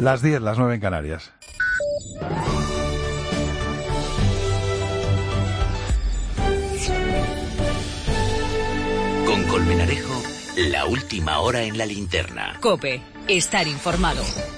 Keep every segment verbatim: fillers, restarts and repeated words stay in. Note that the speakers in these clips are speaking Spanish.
Las diez, las nueve en Canarias. Con Colmenarejo, la última hora en la linterna. COPE, estar informado.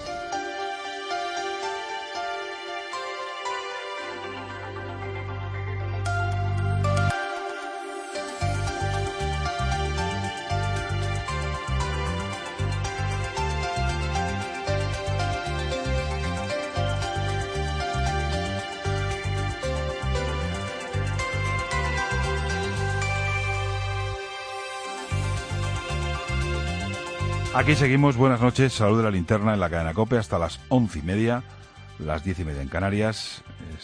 Aquí seguimos, buenas noches, salud de la linterna en la cadena COPE hasta las once y media, las diez y media en Canarias.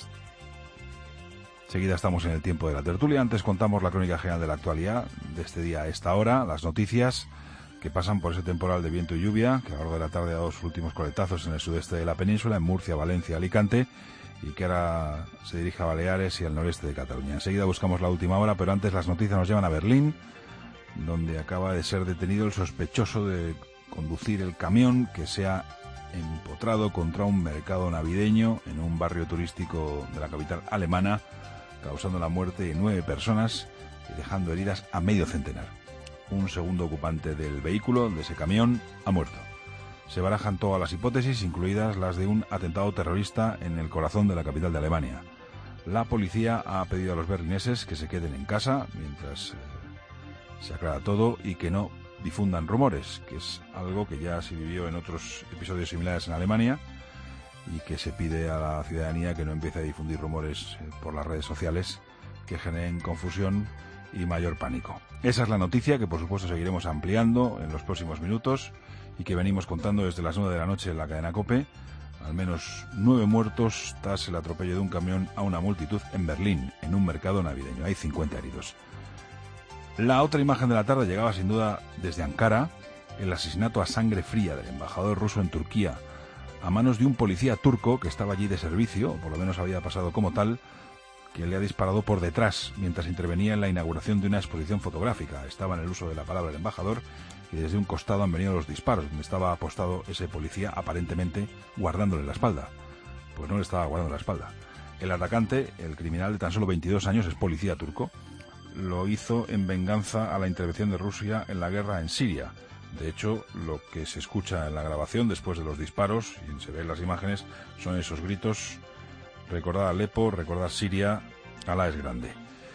Enseguida estamos en el tiempo de la tertulia. Antes contamos la crónica general de la actualidad de este día a esta hora, las noticias que pasan por ese temporal de viento y lluvia, que a lo largo de la tarde ha dado sus últimos coletazos en el sudeste de la península, en Murcia, Valencia, Alicante, y que ahora se dirige a Baleares y al noreste de Cataluña. Enseguida buscamos la última hora, pero antes las noticias nos llevan a Berlín, donde acaba de ser detenido el sospechoso de conducir el camión que se ha empotrado contra un mercado navideño en un barrio turístico de la capital alemana, causando la muerte de nueve personas y dejando heridas a medio centenar. Un segundo ocupante del vehículo, de ese camión, ha muerto. Se barajan todas las hipótesis, incluidas las de un atentado terrorista en el corazón de la capital de Alemania. La policía ha pedido a los berlineses que se queden en casa mientras eh, se aclara todo y que no difundan rumores, que es algo que ya se vivió en otros episodios similares en Alemania y que se pide a la ciudadanía que no empiece a difundir rumores por las redes sociales que generen confusión y mayor pánico. Esa es la noticia que por supuesto seguiremos ampliando en los próximos minutos y que venimos contando desde las nueve de la noche en la cadena COPE. Al menos nueve muertos tras el atropello de un camión a una multitud en Berlín, en un mercado navideño. Hay cincuenta heridos. La otra imagen de la tarde llegaba sin duda desde Ankara, el asesinato a sangre fría del embajador ruso en Turquía a manos de un policía turco que estaba allí de servicio, o por lo menos había pasado como tal, que le ha disparado por detrás mientras intervenía en la inauguración de una exposición fotográfica. Estaba en el uso de la palabra el embajador y desde un costado han venido los disparos, donde estaba apostado ese policía aparentemente guardándole la espalda. Pues no le estaba guardando la espalda. El atacante, el criminal de tan solo veintidós años, es policía turco. Lo hizo en venganza a la intervención de Rusia en la guerra en Siria. De hecho, lo que se escucha en la grabación después de los disparos, y se ven las imágenes, son esos gritos: recordar Alepo, recordar Siria, Alá es grande.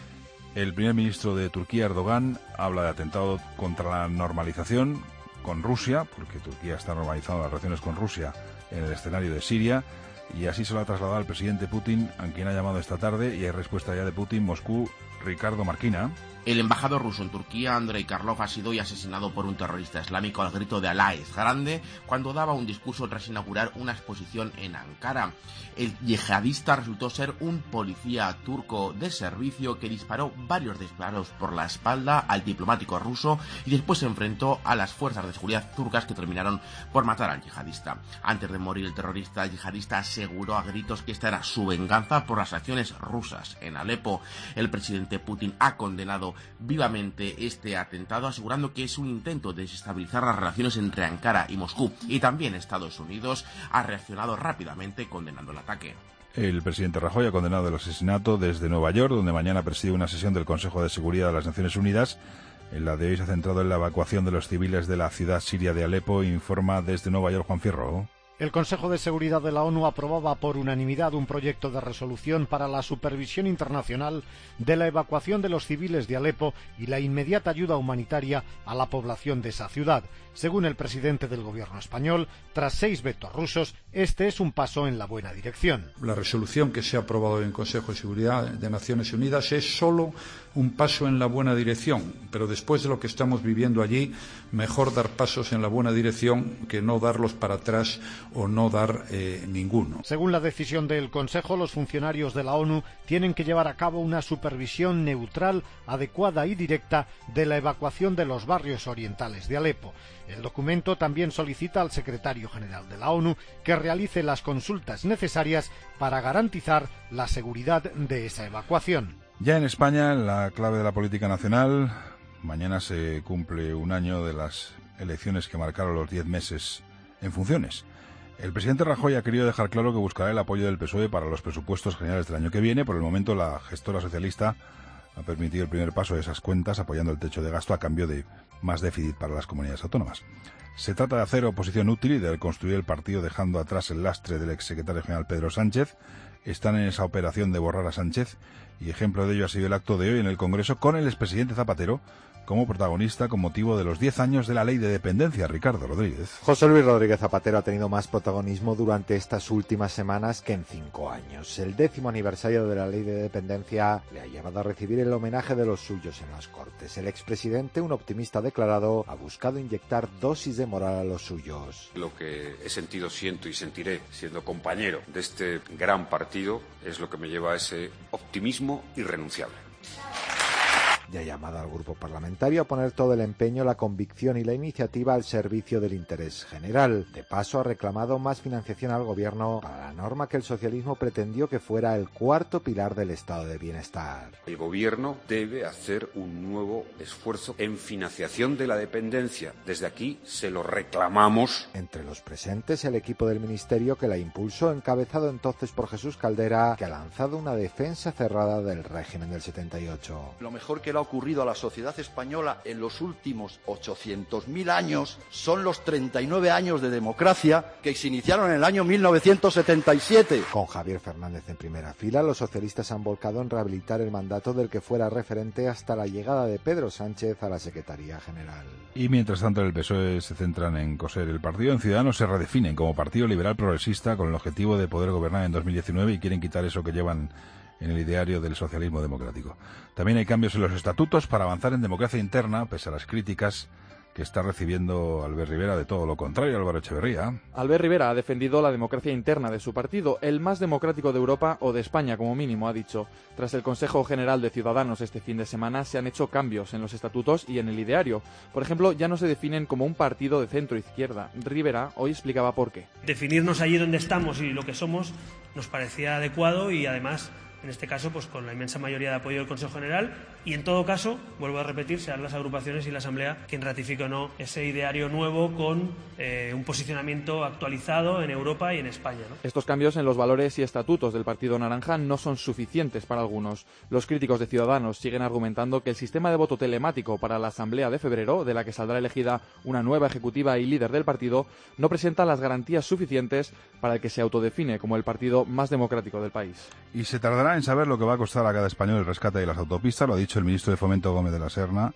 El primer ministro de Turquía, Erdogan, habla de atentado contra la normalización con Rusia, porque Turquía está normalizando las relaciones con Rusia en el escenario de Siria, y así se lo ha trasladado al presidente Putin, a quien ha llamado esta tarde, y hay respuesta ya de Putin, Moscú. Ricardo Marquina. El embajador ruso en Turquía, Andrei Karlov, ha sido hoy asesinado por un terrorista islámico al grito de Alá es grande cuando daba un discurso tras inaugurar una exposición en Ankara. El yihadista resultó ser un policía turco de servicio que disparó varios disparos por la espalda al diplomático ruso y después se enfrentó a las fuerzas de seguridad turcas que terminaron por matar al yihadista. Antes de morir, el terrorista yihadista aseguró a gritos que esta era su venganza por las acciones rusas en Alepo. El presidente Putin ha condenado vivamente este atentado, asegurando que es un intento de desestabilizar las relaciones entre Ankara y Moscú, y también Estados Unidos ha reaccionado rápidamente condenando el ataque. El presidente Rajoy ha condenado el asesinato desde Nueva York, donde mañana preside una sesión del Consejo de Seguridad de las Naciones Unidas. En la de hoy se ha centrado en la evacuación de los civiles de la ciudad siria de Alepo, informa desde Nueva York Juan Fierro. El Consejo de Seguridad de la ONU aprobaba por unanimidad un proyecto de resolución para la supervisión internacional de la evacuación de los civiles de Alepo y la inmediata ayuda humanitaria a la población de esa ciudad. Según el presidente del gobierno español, tras seis vetos rusos, este es un paso en la buena dirección. La resolución que se ha aprobado en el Consejo de Seguridad de Naciones Unidas es solo un paso en la buena dirección, pero después de lo que estamos viviendo allí, mejor dar pasos en la buena dirección que no darlos para atrás o no dar eh, ninguno. Según la decisión del Consejo, los funcionarios de la ONU tienen que llevar a cabo una supervisión neutral, adecuada y directa de la evacuación de los barrios orientales de Alepo. El documento también solicita al secretario general de la ONU que realice las consultas necesarias para garantizar la seguridad de esa evacuación. Ya en España, en la clave de la política nacional, mañana se cumple un año de las elecciones que marcaron los diez meses en funciones. El presidente Rajoy ha querido dejar claro que buscará el apoyo del P S O E para los presupuestos generales del año que viene. Por el momento, la gestora socialista ha permitido el primer paso de esas cuentas, apoyando el techo de gasto a cambio de más déficit para las comunidades autónomas. Se trata de hacer oposición útil y de reconstruir el partido dejando atrás el lastre del exsecretario general Pedro Sánchez. Están en esa operación de borrar a Sánchez y ejemplo de ello ha sido el acto de hoy en el Congreso con el expresidente Zapatero como protagonista con motivo de los diez años de la ley de dependencia. Ricardo Rodríguez. José Luis Rodríguez Zapatero ha tenido más protagonismo durante estas últimas semanas que en cinco años. El décimo aniversario de la ley de dependencia le ha llevado a recibir el homenaje de los suyos en las Cortes. El expresidente, un optimista declarado, ha buscado inyectar dosis de moral a los suyos. Lo que he sentido, siento y sentiré siendo compañero de este gran partido es lo que me lleva a ese optimismo irrenunciable. Y ha llamado al grupo parlamentario a poner todo el empeño, la convicción y la iniciativa al servicio del interés general. De paso, ha reclamado más financiación al gobierno para la norma que el socialismo pretendió que fuera el cuarto pilar del estado de bienestar. El gobierno debe hacer un nuevo esfuerzo en financiación de la dependencia. Desde aquí se lo reclamamos. Entre los presentes, el equipo del ministerio que la impulsó, encabezado entonces por Jesús Caldera, que ha lanzado una defensa cerrada del régimen del setenta y ocho. Lo mejor que ha ocurrido a la sociedad española en los últimos ochocientos mil años son los treinta y nueve años de democracia que se iniciaron en el año mil novecientos setenta y siete. Con Javier Fernández en primera fila, los socialistas han volcado en rehabilitar el mandato del que fuera referente hasta la llegada de Pedro Sánchez a la Secretaría General. Y mientras tanto el P S O E se centran en coser el partido. En Ciudadanos se redefinen como partido liberal progresista con el objetivo de poder gobernar en dos mil diecinueve y quieren quitar eso que llevan en el ideario del socialismo democrático. También hay cambios en los estatutos para avanzar en democracia interna, pese a las críticas que está recibiendo Albert Rivera de todo lo contrario. Álvaro Echeverría. Albert Rivera ha defendido la democracia interna de su partido, el más democrático de Europa o de España como mínimo, ha dicho. Tras el Consejo General de Ciudadanos este fin de semana se han hecho cambios en los estatutos y en el ideario. Por ejemplo, ya no se definen como un partido de centro-izquierda. Rivera hoy explicaba por qué. Definirnos allí donde estamos y lo que somos nos parecía adecuado y además, en este caso, pues con la inmensa mayoría de apoyo del Consejo General y, en todo caso, vuelvo a repetir, serán las agrupaciones y la Asamblea quien ratifique o no ese ideario nuevo con eh, un posicionamiento actualizado en Europa y en España, ¿no? Estos cambios en los valores y estatutos del Partido Naranja no son suficientes para algunos. Los críticos de Ciudadanos siguen argumentando que el sistema de voto telemático para la Asamblea de febrero, de la que saldrá elegida una nueva ejecutiva y líder del partido, no presenta las garantías suficientes para el que se autodefine como el partido más democrático del país. Y se tardará en saber lo que va a costar a cada español el rescate de las autopistas, lo ha dicho el ministro de Fomento Gómez de la Serna,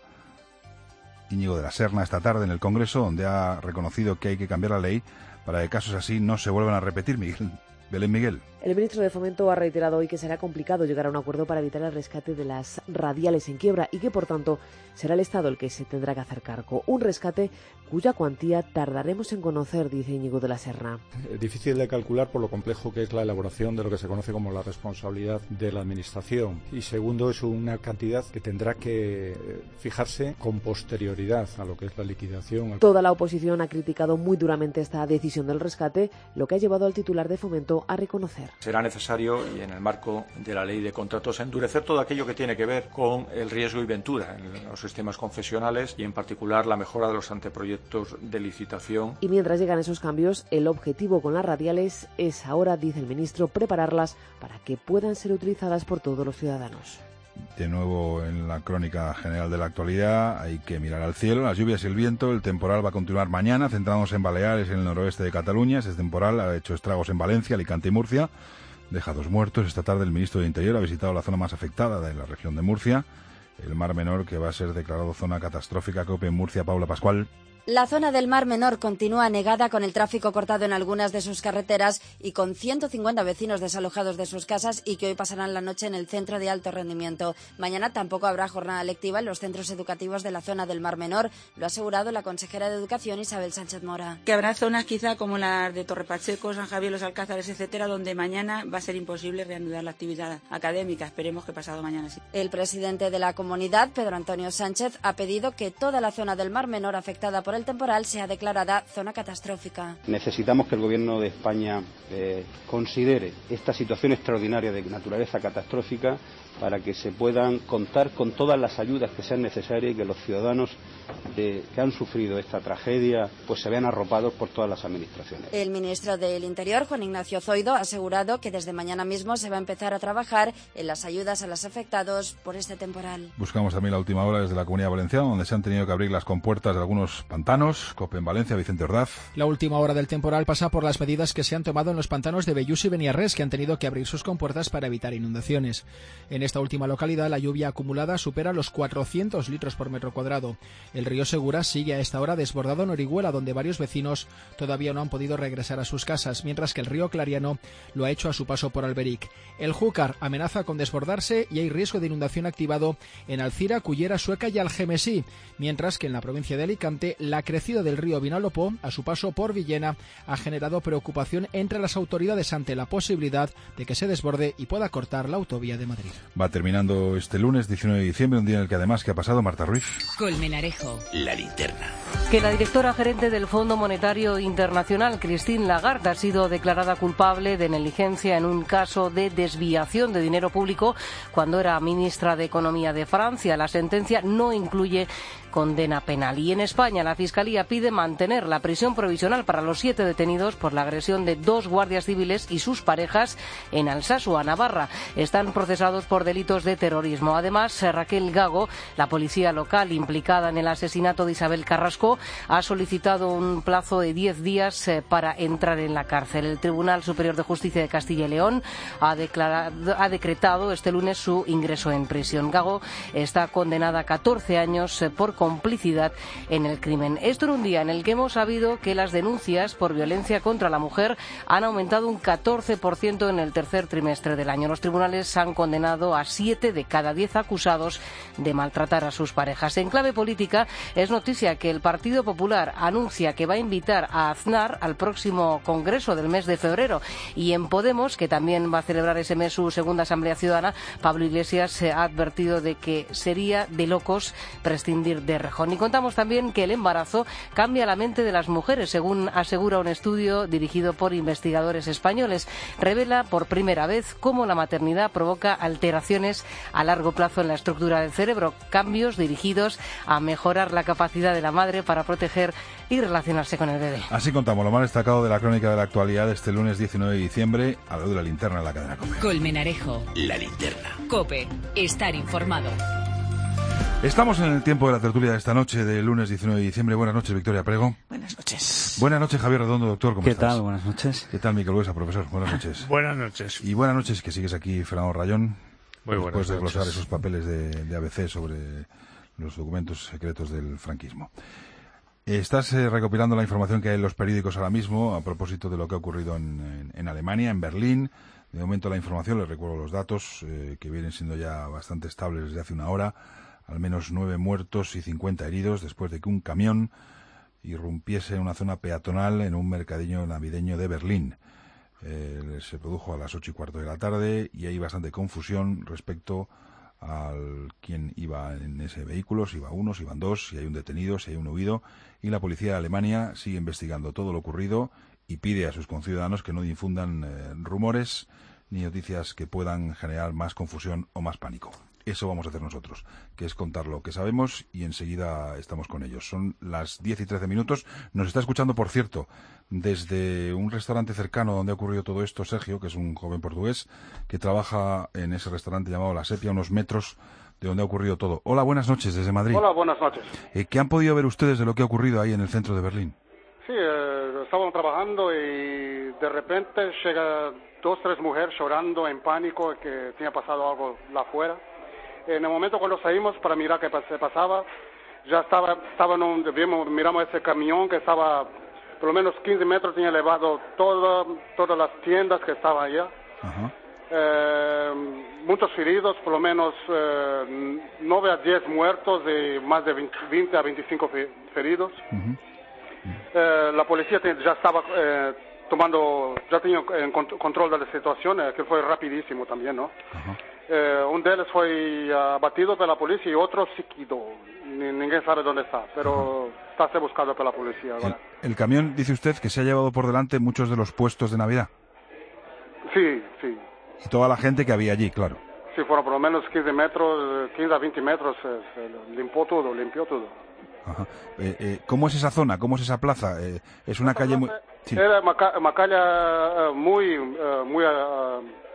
Íñigo de la Serna, esta tarde en el Congreso, donde ha reconocido que hay que cambiar la ley para que casos así no se vuelvan a repetir. Miguel, Belén Miguel. El ministro de Fomento ha reiterado hoy que será complicado llegar a un acuerdo para evitar el rescate de las radiales en quiebra y que, por tanto, será el Estado el que se tendrá que hacer cargo. Un rescate cuya cuantía tardaremos en conocer, dice Íñigo de la Serna. Es difícil de calcular por lo complejo que es la elaboración de lo que se conoce como la responsabilidad de la Administración. Y segundo, es una cantidad que tendrá que fijarse con posterioridad a lo que es la liquidación. Toda la oposición ha criticado muy duramente esta decisión del rescate, lo que ha llevado al titular de Fomento a reconocer. Será necesario, y en el marco de la ley de contratos, endurecer todo aquello que tiene que ver con el riesgo y ventura en los sistemas confesionales y, en particular, la mejora de los anteproyectos de licitación. Y mientras llegan esos cambios, el objetivo con las radiales es ahora, dice el ministro, prepararlas para que puedan ser utilizadas por todos los ciudadanos. De nuevo en la crónica general de la actualidad, hay que mirar al cielo, las lluvias y el viento. El temporal va a continuar mañana, centrándose en Baleares y en el noroeste de Cataluña. Este temporal ha hecho estragos en Valencia, Alicante y Murcia. Deja dos muertos. Esta tarde el ministro de Interior ha visitado la zona más afectada de la región de Murcia, el Mar Menor, que va a ser declarado zona catastrófica. COPE en Murcia, Paula Pascual. La zona del Mar Menor continúa anegada, con el tráfico cortado en algunas de sus carreteras y con ciento cincuenta vecinos desalojados de sus casas y que hoy pasarán la noche en el centro de alto rendimiento. Mañana tampoco habrá jornada lectiva en los centros educativos de la zona del Mar Menor, lo ha asegurado la consejera de Educación, Isabel Sánchez Mora. Que habrá zonas quizá como las de Torre Pacheco, San Javier, Los Alcázares, etcétera, donde mañana va a ser imposible reanudar la actividad académica. Esperemos que pasado mañana sí. El presidente de la comunidad, Pedro Antonio Sánchez, ha pedido que toda la zona del Mar Menor afectada por el temporal sea declarada zona catastrófica. Necesitamos que el Gobierno de España eh, considere esta situación extraordinaria de naturaleza catastrófica para que se puedan contar con todas las ayudas que sean necesarias y que los ciudadanos de, que han sufrido esta tragedia pues se vean arropados por todas las administraciones. El ministro del Interior, Juan Ignacio Zoido, ha asegurado que desde mañana mismo se va a empezar a trabajar en las ayudas a los afectados por este temporal. Buscamos también la última hora desde la Comunidad Valenciana, donde se han tenido que abrir las compuertas de algunos pantanos. COPE en Valencia, Vicente Ordaz. La última hora del temporal pasa por las medidas que se han tomado en los pantanos de Bellús y Beniarrés, que han tenido que abrir sus compuertas para evitar inundaciones. En esta última localidad, la lluvia acumulada supera los cuatrocientos litros por metro cuadrado. El río Segura sigue a esta hora desbordado en Orihuela, donde varios vecinos todavía no han podido regresar a sus casas, mientras que el río Clariano lo ha hecho a su paso por Alberic. El Júcar amenaza con desbordarse y hay riesgo de inundación activado en Alcira, Cullera, Sueca y Algemesí, mientras que en la provincia de Alicante la crecida del río Vinalopó a su paso por Villena ha generado preocupación entre las autoridades ante la posibilidad de que se desborde y pueda cortar la autovía de Madrid. Va terminando este lunes diecinueve de diciembre, un día en el que además, ¿qué ha pasado, Marta Ruiz? Colmenarejo. La linterna. Que la directora gerente del Fondo Monetario Internacional, Christine Lagarde, ha sido declarada culpable de negligencia en un caso de desviación de dinero público cuando era ministra de Economía de Francia. La sentencia no incluye condena penal. Y en España la Fiscalía pide mantener la prisión provisional para los siete detenidos por la agresión de dos guardias civiles y sus parejas en Alsasua, Navarra. Están procesados por delitos de terrorismo. Además, Raquel Gago, la policía local implicada en el asesinato de Isabel Carrasco, ha solicitado un plazo de diez días eh, para entrar en la cárcel. El Tribunal Superior de Justicia de Castilla y León ha, declarado, ha decretado este lunes su ingreso en prisión. Gago está condenada a catorce años eh, por complicidad en el crimen. Esto en un día en el que hemos sabido que las denuncias por violencia contra la mujer han aumentado un catorce por ciento en el tercer trimestre del año. Los tribunales han condenado a siete de cada diez acusados de maltratar a sus parejas. En clave política, es noticia que el Partido Popular anuncia que va a invitar a Aznar al próximo Congreso del mes de febrero. Y en Podemos, que también va a celebrar ese mes su segunda Asamblea Ciudadana, Pablo Iglesias se ha advertido de que sería de locos prescindir de Rejón. Y contamos también que el embarazo cambia la mente de las mujeres, según asegura un estudio dirigido por investigadores españoles. Revela por primera vez cómo la maternidad provoca alteraciones a largo plazo en la estructura del cerebro, cambios dirigidos a mejorar la capacidad de la madre para proteger y relacionarse con el bebé. Así contamos lo más destacado de la crónica de la actualidad de este lunes diecinueve de diciembre, a la luz de la linterna en la cadena COPE. Colmenarejo. La linterna. COPE. Estar informado. Estamos en el tiempo de la tertulia de esta noche, del lunes diecinueve de diciembre. Buenas noches, Victoria Prego. Buenas noches. Buenas noches, Javier Redondo, doctor. ¿Cómo ¿Qué estás? ¿Qué tal? Buenas noches. ¿Qué tal, Miquel Buesa, profesor? Buenas noches. Buenas noches. Y buenas noches, que sigues aquí, Fernando Rayón. Muy buenas después de noches. glosar esos papeles de, de A B C sobre los documentos secretos del franquismo. Estás eh, recopilando la información que hay en los periódicos ahora mismo a propósito de lo que ha ocurrido en, en, en Alemania, en Berlín. De momento la información, les recuerdo los datos, eh, que vienen siendo ya bastante estables desde hace una hora. Al menos nueve muertos y cincuenta heridos después de que un camión irrumpiese en una zona peatonal en un mercadillo navideño de Berlín. Eh, se produjo a las ocho y cuarto de la tarde y hay bastante confusión respecto al quién iba en ese vehículo, si iba uno, si iban dos, si hay un detenido, si hay un huido. Y la policía de Alemania sigue investigando todo lo ocurrido y pide a sus conciudadanos que no difundan eh, rumores ni noticias que puedan generar más confusión o más pánico. Eso vamos a hacer nosotros, que es contar lo que sabemos y enseguida estamos con ellos. Son las diez y trece minutos. Nos está escuchando, por cierto, desde un restaurante cercano donde ha ocurrido todo esto, Sergio, que es un joven portugués que trabaja en ese restaurante llamado La Sepia, unos metros de donde ha ocurrido todo. Hola, buenas noches desde Madrid. Hola, buenas noches. Eh, ¿Qué han podido ver ustedes de lo que ha ocurrido ahí en el centro de Berlín? Sí, eh, estábamos trabajando y de repente llega dos, tres mujeres llorando en pánico que tenía pasado algo lá afuera. En el momento cuando salimos para mirar qué se pasaba, ya estaba, estaba en un, vimos, miramos ese camión que estaba, por lo menos quince metros, tenía elevado todo, todas las tiendas que estaban allá. Ajá. Eh, muchos heridos, por lo menos eh, nueve a diez muertos y más de veinte a veinticinco feridos. Uh-huh. Eh, la policía ya estaba eh, tomando, ya tenía en control de la situación, eh, que fue rapidísimo también, ¿no? Uh-huh. Eh, un de ellos fue abatido por la policía y otro se quedó. Ni, ninguém sabe dónde está, pero uh-huh. está siendo buscado por la policía. El, el camión, dice usted, que se ha llevado por delante muchos de los puestos de Navidad. Sí, sí. Y toda la gente que había allí, claro. Sí, fueron por lo menos quince metros, quince a veinte metros, eh, se limpió todo, limpió todo. Ajá. Eh, eh, ¿Cómo es esa zona? ¿Cómo es esa plaza? Eh, es una calle muy... Sí. Era una, una calle uh, muy, uh, muy uh,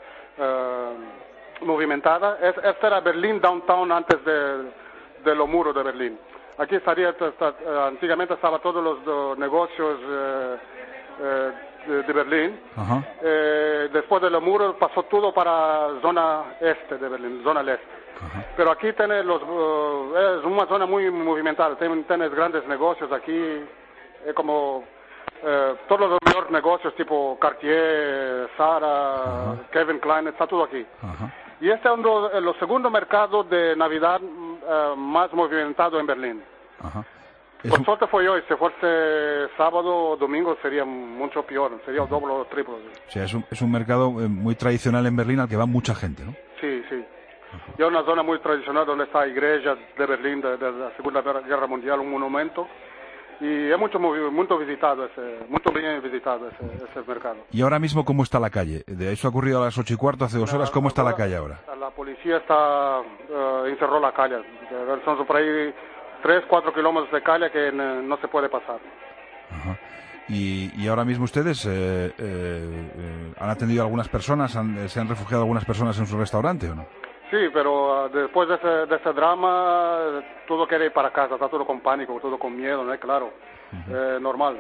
uh, movimentada. Es, esta era Berlín downtown antes de, de los muros de Berlín. Aquí estaría, está, uh, antiguamente estaban todos los uh, negocios uh, uh, de, de Berlín. Ajá. Eh, después de los muros pasó todo para zona este de Berlín, zona leste. Ajá. Pero aquí tiene los, uh, es una zona muy movimentada, tienes, tienes grandes negocios aquí, es como uh, todos los mejores negocios tipo Cartier, Zara, Ajá. Kevin Klein, está todo aquí. Ajá. Y este es uno de los segundos mercados de Navidad uh, más movimentados en Berlín. Ajá. Por un... suerte fue hoy, si fuese sábado o domingo sería mucho peor, sería el doble o triple. O sea, es un, es un mercado muy tradicional en Berlín al que va mucha gente, ¿no? Sí, sí. Y es una zona muy tradicional donde está la iglesia de Berlín de, de la Segunda Guerra Mundial, un monumento. Y es mucho, mucho visitado, ese, mucho bien visitado ese, ese mercado. ¿Y ahora mismo cómo está la calle? De eso ha ocurrido a las ocho y cuarto, hace dos horas. ¿Cómo está la calle ahora? La policía está uh, encerró la calle. Son por ahí tres, cuatro kilómetros de calle que no se puede pasar. Ajá. Y, y ahora mismo ustedes eh, eh, eh, han atendido a algunas personas, han, se han refugiado algunas personas en su restaurante, ¿o no? Sí, pero uh, después de ese, de ese drama, todo quiere ir para casa, está todo con pánico, todo con miedo, ¿no? Claro, uh-huh. eh, normal.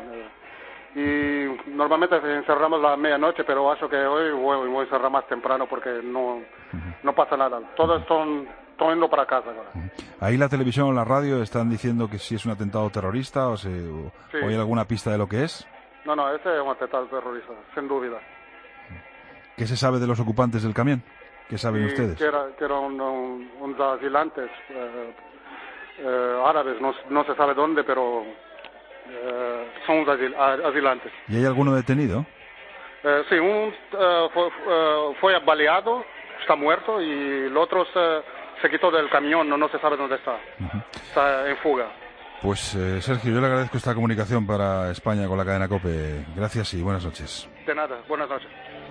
Eh. Y normalmente encerramos a la medianoche, pero acho que hoy voy, voy a cerrar más temprano porque no, uh-huh. no pasa nada. Todos están, están yendo para casa ahora. Uh-huh. Ahí la televisión o la radio están diciendo que si es un atentado terrorista o, se, o, sí. o hay alguna pista de lo que es. No, no, ese es un atentado terrorista, sin duda. ¿Qué se sabe de los ocupantes del camión? ¿Qué saben y ustedes? Que, era, que eran un, unos asilantes eh, eh, árabes, no, no se sabe dónde, pero eh, son unos asil, asilantes. ¿Y hay alguno detenido? Eh, sí, un uh, fue, uh, fue baleado, está muerto, y el otro se, se quitó del camión, no, no se sabe dónde está. Uh-huh. Está en fuga. Pues eh, Sergio, yo le agradezco esta comunicación para España con la cadena COPE. Gracias y buenas noches. De nada, buenas noches.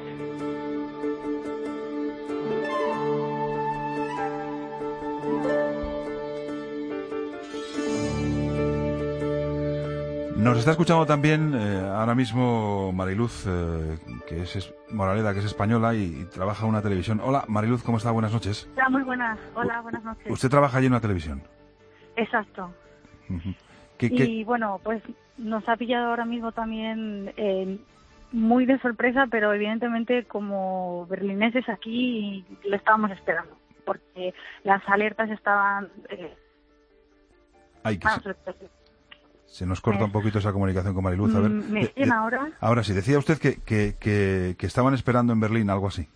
Nos está escuchando también eh, ahora mismo Mariluz, eh, que es, es Moraleda, que es española y, y trabaja en una televisión. Hola, Mariluz, ¿cómo está? Buenas noches. Hola, muy buenas. Hola, buenas noches. ¿Usted trabaja allí en una televisión? Exacto. Uh-huh. ¿Qué, y qué? bueno, pues nos ha pillado ahora mismo también eh, muy de sorpresa, pero evidentemente como berlineses aquí lo estábamos esperando, porque las alertas estaban... Eh, Ay, que se, se nos corta un poquito esa comunicación con Mariluz. A ver, ¿Me siguen ahora? Ahora sí, decía usted que, que, que, que estaban esperando en Berlín algo así.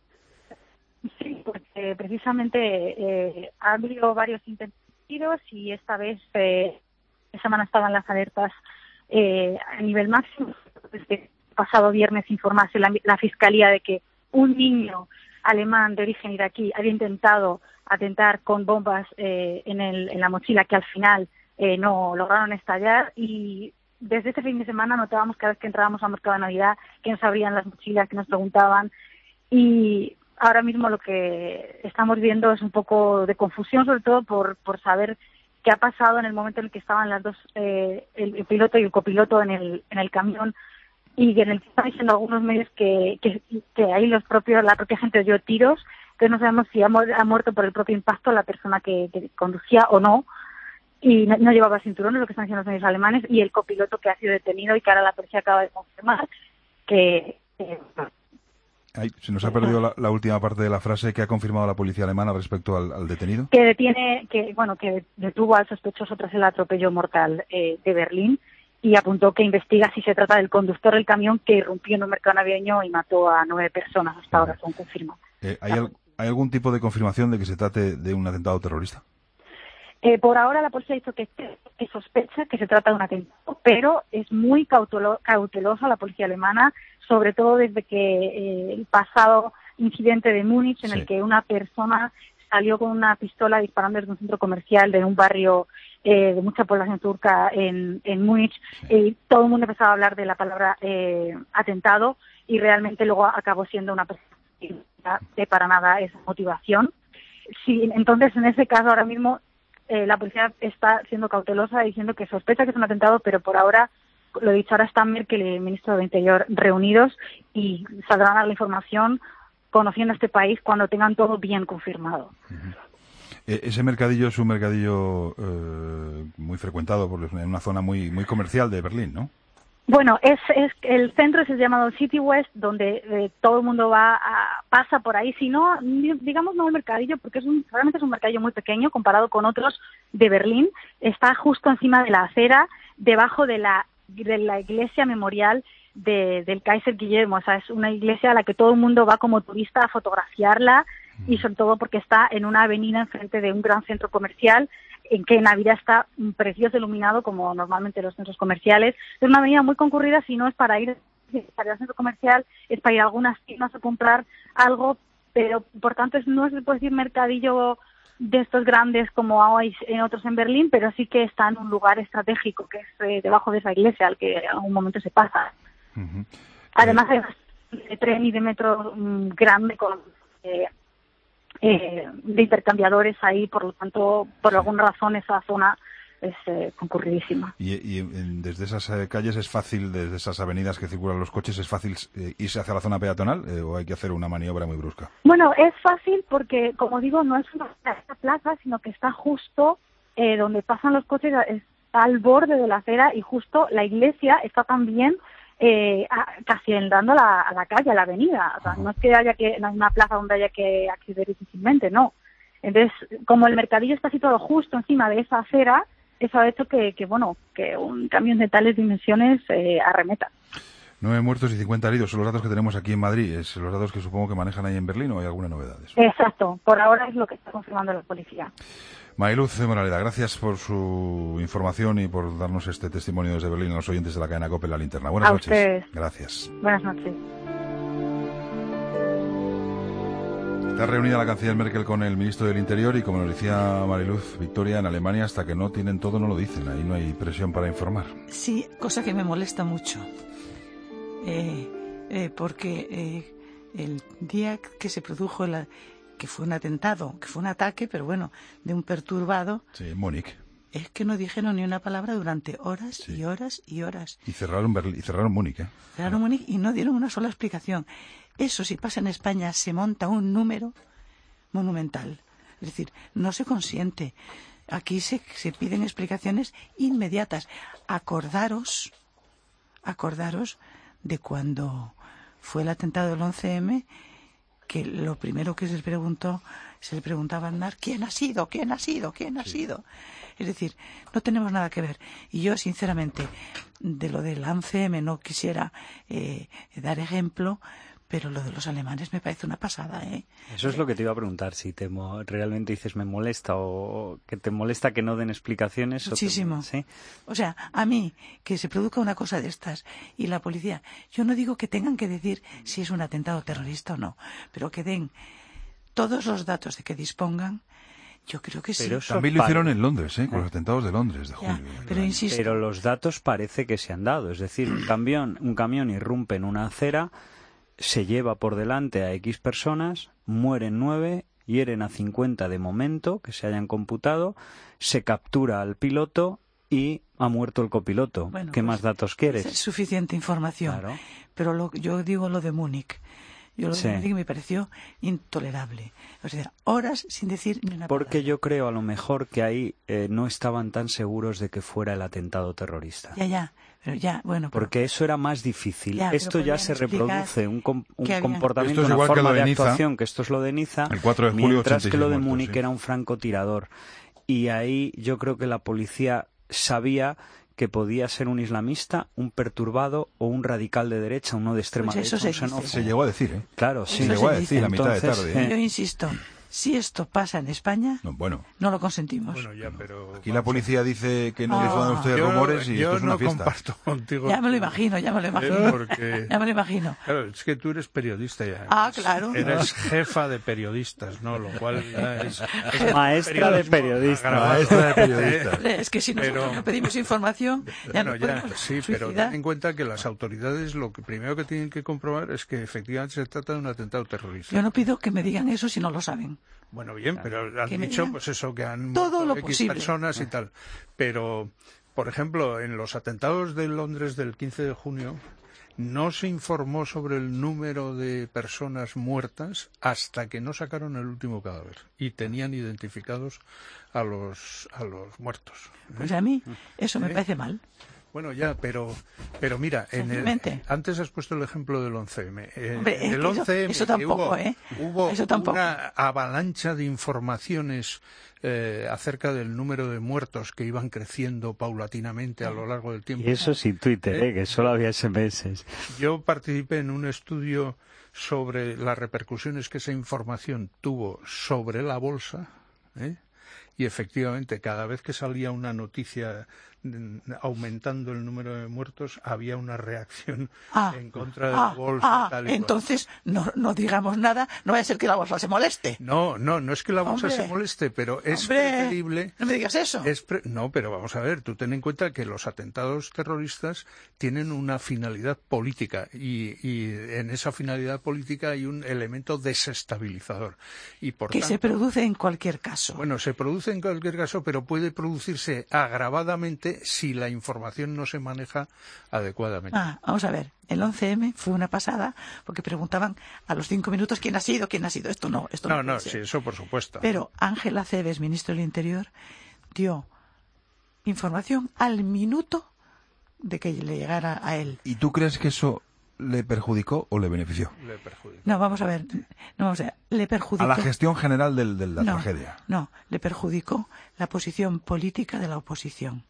Sí, porque precisamente eh, ha habido varios intentos y esta vez eh, esta semana estaban las alertas eh, a nivel máximo. Desde el pasado viernes informase la, la Fiscalía de que un niño alemán de origen iraquí había intentado atentar con bombas eh, en, el, en la mochila que al final eh, no lograron estallar, y desde este fin de semana notábamos cada vez que entrábamos al mercado de Navidad que nos abrían las mochilas, que nos preguntaban, y ahora mismo lo que estamos viendo es un poco de confusión, sobre todo por, por saber qué ha pasado en el momento en el que estaban las dos, eh, el, el piloto y el copiloto en el, en el camión, y en el que están diciendo algunos medios que, que, que ahí los propios, la propia gente oyó tiros, que no sabemos si ha, mu ha muerto por el propio impacto la persona que, que conducía o no, y no, no llevaba cinturones, lo que están diciendo los medios alemanes, y el copiloto que ha sido detenido y que ahora la policía acaba de confirmar que... que Ay, se nos ha perdido la, la última parte de la frase. Que ha confirmado la policía alemana respecto al, al detenido. Que detiene, que bueno, que detuvo al sospechoso tras el atropello mortal eh, de Berlín, y apuntó que investiga si se trata del conductor del camión que irrumpió en un mercado navideño y mató a nueve personas. Hasta ahora son confirmados. Eh, ¿hay, al, ¿Hay algún tipo de confirmación de que se trate de un atentado terrorista? Eh, por ahora la policía ha dicho que, que sospecha que se trata de un atentado, pero es muy cautelo, cautelosa la policía alemana, sobre todo desde que eh, el pasado incidente de Múnich, en sí. el que una persona salió con una pistola disparando desde un centro comercial de un barrio eh, de mucha población turca en, en Múnich, sí. y todo el mundo empezaba a hablar de la palabra eh, atentado, y realmente luego acabó siendo una persona de para nada esa motivación. Sí, entonces, en ese caso, ahora mismo eh, la policía está siendo cautelosa diciendo que sospecha que es un atentado, pero por ahora, lo dicho, ahora están Merkel y el ministro de Interior reunidos y saldrán a dar la información conociendo este país cuando tengan todo bien confirmado. Uh-huh. Ese mercadillo es un mercadillo eh, muy frecuentado por, en una zona muy muy comercial de Berlín, ¿no? Bueno, es, es el centro es el llamado City West, donde eh, todo el mundo va a, pasa por ahí. Si no, digamos no el mercadillo, porque es un, realmente es un mercadillo muy pequeño comparado con otros de Berlín. Está justo encima de la acera, debajo de la de la iglesia memorial de, del Kaiser Guillermo. O sea, es una iglesia a la que todo el mundo va como turista a fotografiarla, y sobre todo porque está en una avenida enfrente de un gran centro comercial, en que Navidad está precioso iluminado, como normalmente los centros comerciales. Es una avenida muy concurrida, si no es para ir, para ir al centro comercial, es para ir a algunas tiendas a comprar algo, pero por tanto es, no se puede decir mercadillo de estos grandes como hay en otros en Berlín, pero sí que está en un lugar estratégico, que es eh, debajo de esa iglesia, al que en algún momento se pasa. Uh-huh. Además hay de tren y de metro um, grande con... Eh, Eh, de intercambiadores ahí, por lo tanto, por alguna razón esa zona es eh, concurridísima. Y, y desde esas eh, calles es fácil, desde esas avenidas que circulan los coches, es fácil eh, irse hacia la zona peatonal eh, o hay que hacer una maniobra muy brusca. Bueno, es fácil porque, como digo, no es una plaza, sino que está justo eh, donde pasan los coches, está al borde de la acera, y justo la iglesia está también Eh, a, casi entrando a la, a la calle, a la avenida. O sea, no es que haya que, no es una plaza donde haya que acceder difícilmente, no. Entonces, como el mercadillo está situado justo encima de esa acera, eso ha hecho que, que bueno, que un camión de tales dimensiones eh, arremeta. Nueve muertos y cincuenta heridos son los datos que tenemos aquí en Madrid. ¿Es los datos que supongo que manejan ahí en Berlín o hay alguna novedad? Exacto, por ahora es lo que está confirmando la policía. Mariluz Moraleda, gracias por su información y por darnos este testimonio desde Berlín a los oyentes de la cadena COPE en La Linterna. Buenas a noches. Ustedes. Gracias. Buenas noches. Está reunida la canciller Merkel con el ministro del Interior y, como nos decía Mariluz, Victoria, en Alemania hasta que no tienen todo no lo dicen. Ahí no hay presión para informar. Sí, cosa que me molesta mucho. Eh, eh, porque eh, el día que se produjo la... que fue un atentado, que fue un ataque, pero bueno, de un perturbado. Sí, en Múnich. Es que no dijeron ni una palabra durante horas sí. y horas y horas. Y cerraron Berlín, y cerraron Múnich, ¿eh? Cerraron Múnich y no dieron una sola explicación. Eso, si pasa en España, se monta un número monumental. Es decir, no se consiente. Aquí se, se piden explicaciones inmediatas. Acordaros, acordaros de cuando fue el atentado del once eme, que lo primero que se les preguntó, se les preguntaba a Aznar, ¿quién ha sido? ¿quién ha sido? ¿quién ha sí. sido? Es decir, no tenemos nada que ver. Y yo, sinceramente, de lo del once eme no quisiera eh, dar ejemplo, pero lo de los alemanes me parece una pasada, ¿eh? Eso es lo que te iba a preguntar, si te mo- realmente dices me molesta o que te molesta que no den explicaciones. Muchísimo. O, te, ¿sí? O sea, a mí, que se produzca una cosa de estas y la policía, yo no digo que tengan que decir si es un atentado terrorista o no, pero que den todos los datos de que dispongan. Yo creo que pero sí. También lo hicieron en Londres, ¿eh? Con los atentados de Londres de julio. Ya, pero insisto. Pero los datos parece que se han dado. Es decir, un camión, un camión irrumpe en una acera, se lleva por delante a X personas, mueren nueve, hieren a cincuenta de momento, que se hayan computado, se captura al piloto y ha muerto el copiloto. Bueno, ¿qué pues, más datos quieres? Es suficiente información. Claro. Pero lo, yo digo lo de Múnich. Yo lo sí. de Múnich me pareció intolerable. O sea, horas sin decir ni una Porque palabra. yo creo a lo mejor que ahí eh, no estaban tan seguros de que fuera el atentado terrorista. Ya, ya. Pero ya, bueno, pero... Porque eso era más difícil. Ya, esto ya se reproduce, un, com- un comportamiento, una forma de, de actuación, que esto es lo de Niza, el cuatro de julio, mientras que lo de muertos, Múnich sí. era un francotirador. Y ahí yo creo que la policía sabía que podía ser un islamista, un perturbado o un radical de derecha, uno de extrema pues eso derecha. Se, se, se llegó a decir, ¿eh? Claro, sí. Se llegó a decir a mitad de tarde. ¿eh? Yo insisto, Si esto pasa en España, no, bueno. no lo consentimos. Bueno, ya, pero aquí la policía dice que no oh. difundan ustedes yo, rumores y yo esto es una no fiesta. comparto contigo. Ya me lo imagino, ya me lo imagino. Porque, ya me lo imagino. Claro, es que tú eres periodista ya. Ah, claro. Eres jefa de periodistas, ¿no? Lo cual ya es... es Maestra de periodistas. Maestra de periodistas. Es que si nosotros pero, no pedimos información, ya bueno, no ya, podemos sí, suicidar. pero ten en cuenta que las autoridades lo que primero que tienen que comprobar es que efectivamente se trata de un atentado terrorista. Yo no pido que me digan eso si no lo saben. Bueno, bien, pero has que dicho pues eso, que han todo lo X posible. personas y tal. Pero, por ejemplo, en los atentados de Londres del quince de junio no se informó sobre el número de personas muertas hasta que no sacaron el último cadáver y tenían identificados a los a los muertos. ¿eh? Pues a mí eso me ¿Eh? parece mal. Bueno, ya, pero pero mira, en el, antes has puesto el ejemplo del once eme. Eh, Hombre, en el eso, once eme eso tampoco, hubo, ¿eh? hubo eso tampoco. una avalancha de informaciones eh, acerca del número de muertos que iban creciendo paulatinamente a lo largo del tiempo. Y eso sin Twitter, ¿eh? ¿Eh? Que solo había ese eme ese. Yo participé en un estudio sobre las repercusiones que esa información tuvo sobre la bolsa, ¿eh? Y efectivamente, cada vez que salía una noticia aumentando el número de muertos, había una reacción ah, en contra de ah, la bolsa. Ah, tal y entonces no, no digamos nada, no vaya a ser que la bolsa se moleste. No, no, no es que la bolsa hombre, se moleste, pero es hombre, preferible... No me digas eso. Es pre... No, pero vamos a ver, tú ten en cuenta que los atentados terroristas tienen una finalidad política y, y en esa finalidad política hay un elemento desestabilizador. Y por que tanto, se produce en cualquier caso. Bueno, se produce en cualquier caso, pero puede producirse agravadamente si la información no se maneja adecuadamente. Ah, vamos a ver, el once eme fue una pasada porque preguntaban a los cinco minutos quién ha sido, quién ha sido. Esto no, esto no. No, no, sí, eso por supuesto. Pero Ángel Acebes, ministro del Interior, dio información al minuto de que le llegara a él. ¿Y tú crees que eso le perjudicó o le benefició? Le perjudicó. No, vamos a ver, no vamos a ver, le perjudicó. A la gestión general de la no, tragedia. No, le perjudicó la posición política de la oposición,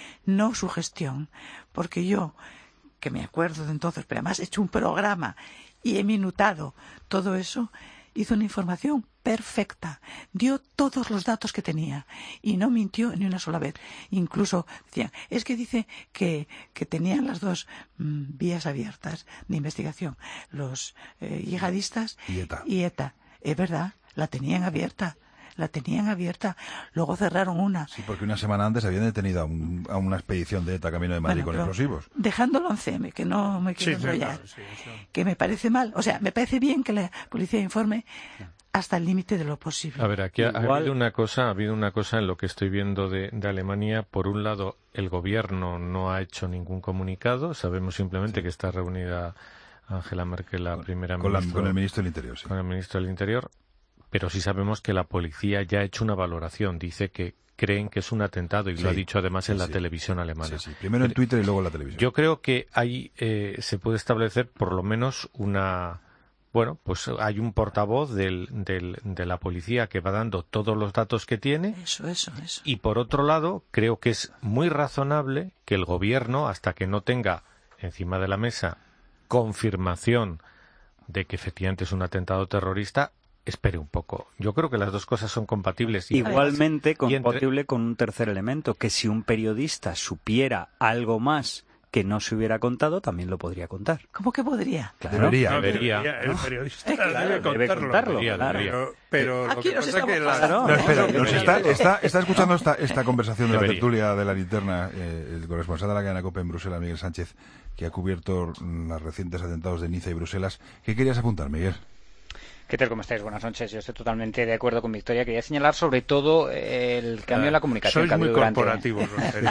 no su gestión, porque yo, que me acuerdo de entonces, pero además he hecho un programa y he minutado todo eso, hizo una información perfecta, dio todos los datos que tenía y no mintió ni una sola vez. Incluso decían, es que dice que, que tenían las dos mmm, vías abiertas de investigación, los eh, yihadistas y ETA. y ETA. Es verdad, la tenían abierta. La tenían abierta, luego cerraron una. Sí, porque una semana antes habían detenido a, un, a una expedición de ETA camino de Madrid bueno, con explosivos. Dejando el once eme, que no me quiero sí, enrollar, claro, sí, eso. Que me parece mal. O sea, me parece bien que la policía informe hasta el límite de lo posible. A ver, aquí ha, Igual... ha habido una cosa, ha habido una cosa en lo que estoy viendo de, de Alemania. Por un lado, el gobierno no ha hecho ningún comunicado. Sabemos simplemente sí. que está reunida Angela Merkel, la primera con, ministra, la, con el ministro del Interior. Sí. Con el ministro del Interior. Pero sí sabemos que la policía ya ha hecho una valoración. Dice que creen que es un atentado y sí, lo ha dicho además en sí, la sí. televisión alemana. Sí, sí. Primero en Twitter y luego en la televisión. Yo creo que ahí eh, se puede establecer por lo menos una... Bueno, pues hay un portavoz del, del, de la policía que va dando todos los datos que tiene. Eso, eso, eso. Y por otro lado, creo que es muy razonable que el gobierno, hasta que no tenga encima de la mesa confirmación de que efectivamente es un atentado terrorista, espere un poco. Yo creo que las dos cosas son compatibles. Y igualmente y entre... compatible con un tercer elemento, que si un periodista supiera algo más que no se hubiera contado, también lo podría contar. ¿Cómo que podría? Claro. Debería. No, debería. debería. El periodista es que, debe, debe contarlo. contarlo. Debería, claro. debería. Pero, pero lo Aquí que nos pasa es que la... claro. No, espera, nos está, está, está escuchando esta, esta conversación de debería. la tertulia de la linterna, eh, el corresponsal de la cadena COPE en Bruselas, Miguel Sánchez, que ha cubierto los recientes atentados de Niza y Bruselas. ¿Qué querías apuntar, Miguel? ¿Qué tal? ¿Cómo estáis? Buenas noches. Yo estoy totalmente de acuerdo con Victoria. Quería señalar sobre todo el cambio en la comunicación. Sois muy durante... corporativos.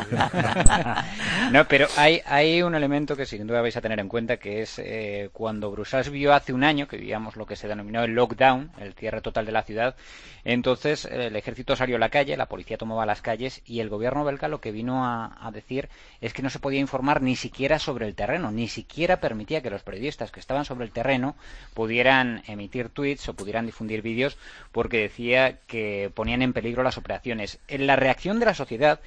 No, pero hay, hay un elemento que sin duda vais a tener en cuenta, que es eh, cuando Bruselas vio hace un año, que vivíamos lo que se denominó el lockdown, el cierre total de la ciudad, entonces eh, el ejército salió a la calle, la policía tomaba las calles y el gobierno belga lo que vino a, a decir es que no se podía informar ni siquiera sobre el terreno, ni siquiera permitía que los periodistas que estaban sobre el terreno pudieran emitir tweets o pudieran difundir vídeos porque decía que ponían en peligro las operaciones. En la reacción de la sociedad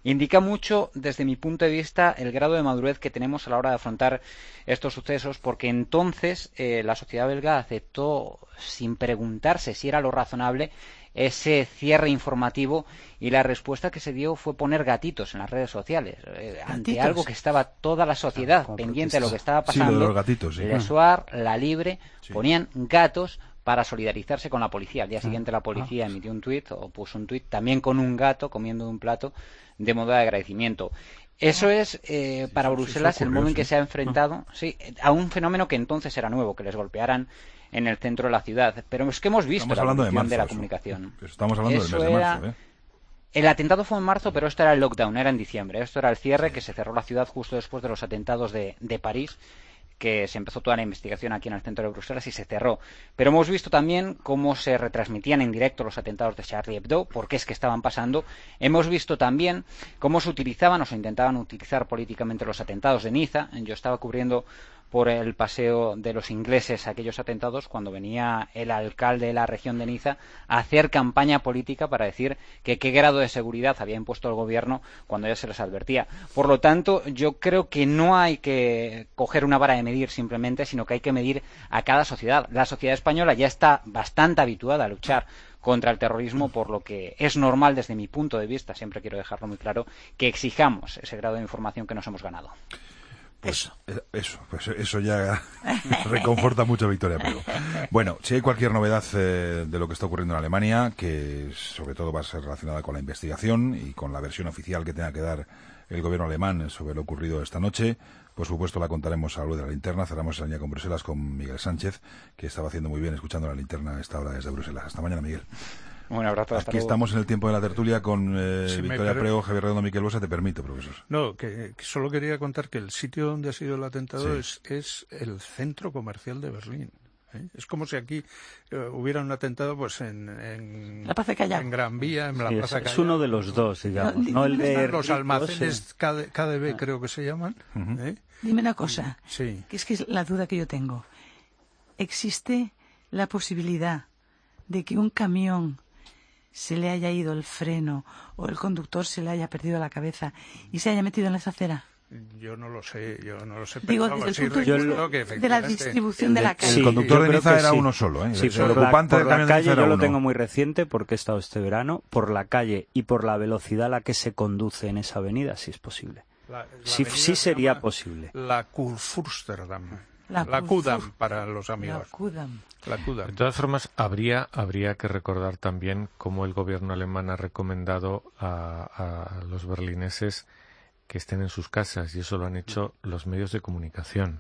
indica mucho, desde mi punto de vista, el grado de madurez que tenemos a la hora de afrontar estos sucesos, porque entonces eh, la sociedad belga aceptó, sin preguntarse si era lo razonable, ese cierre informativo, y la respuesta que se dio fue poner gatitos en las redes sociales eh, ante algo que estaba toda la sociedad ah, pendiente de lo que estaba pasando. Sí, lo de los gatitos, sí. Le Soir, La Libre, sí. ponían gatos para solidarizarse con la policía. Al día siguiente la policía ah. emitió un tuit o puso un tuit también con un gato comiendo de un plato de modo de agradecimiento. Eso es eh, para sí, Bruselas sí, ocurrió, el modo en que sí. se ha enfrentado ah. sí, a un fenómeno que entonces era nuevo, que les golpearan en el centro de la ciudad. Pero es que hemos visto estamos la evolución de, marzo, de la eso. comunicación. Estamos hablando eso del mes de era... marzo, ¿eh? El atentado fue en marzo, pero esto era el lockdown, era en diciembre. Esto era el cierre, que se cerró la ciudad justo después de los atentados de, de París, que se empezó toda la investigación aquí en el centro de Bruselas y se cerró. Pero hemos visto también cómo se retransmitían en directo los atentados de Charlie Hebdo, por qué es que estaban pasando. Hemos visto también cómo se utilizaban o se intentaban utilizar políticamente los atentados de Niza. Yo estaba cubriendo por el paseo de los ingleses aquellos atentados cuando venía el alcalde de la región de Niza a hacer campaña política para decir que qué grado de seguridad había impuesto el gobierno cuando ya se les advertía. Por lo tanto, yo creo que no hay que coger una vara de medir simplemente, sino que hay que medir a cada sociedad. La sociedad española ya está bastante habituada a luchar contra el terrorismo, por lo que es normal desde mi punto de vista, siempre quiero dejarlo muy claro, que exijamos ese grado de información que nos hemos ganado. Pues eso, eso, pues eso ya reconforta mucho a Victoria Prego. Bueno, si hay cualquier novedad eh, de lo que está ocurriendo en Alemania, que sobre todo va a ser relacionada con la investigación y con la versión oficial que tenga que dar el gobierno alemán sobre lo ocurrido esta noche, por supuesto la contaremos a la luz de la linterna. Cerramos esa línea con Bruselas con Miguel Sánchez, que estaba haciendo muy bien escuchando la linterna a esta hora desde Bruselas. Hasta mañana, Miguel. Un abrazo. Aquí estamos en el tiempo de la tertulia con eh, si Victoria Prego, Javier Redondo, Miquel Bosa. Te permito, profesor. No, que, que solo quería contar que el sitio donde ha sido el atentado sí. es, es el centro comercial de Berlín. ¿eh? Es como si aquí eh, hubiera un atentado pues en, en, la Plaza Callao. En Gran Vía, en la sí, Plaza es, Callao. Es uno de los dos, digamos. No, no el de los ricos, almacenes sí. K D B, creo que se llaman. Uh-huh. ¿eh? Dime una cosa, sí. que es que es la duda que yo tengo. ¿Existe la posibilidad de que un camión se le haya ido el freno o el conductor se le haya perdido la cabeza y se haya metido en la acera? Yo no lo sé, yo no lo sé. Digo, pero desde vamos, el sí, punto que de la distribución de, de la calle. Sí, el conductor de Niza era sí. uno solo, ¿eh? Sí, el, por el ocupante la, por del la calle era yo uno. lo tengo muy reciente porque he estado este verano. Por la calle y por la velocidad a la que se conduce en esa avenida, sí es posible. La, la sí, sí sería posible. La Kurfürsterdam. La, la Kudam para los amigos. La Kudam. La Kudam. De todas formas, habría, habría que recordar también cómo el gobierno alemán ha recomendado a, a los berlineses que estén en sus casas, y eso lo han hecho los medios de comunicación.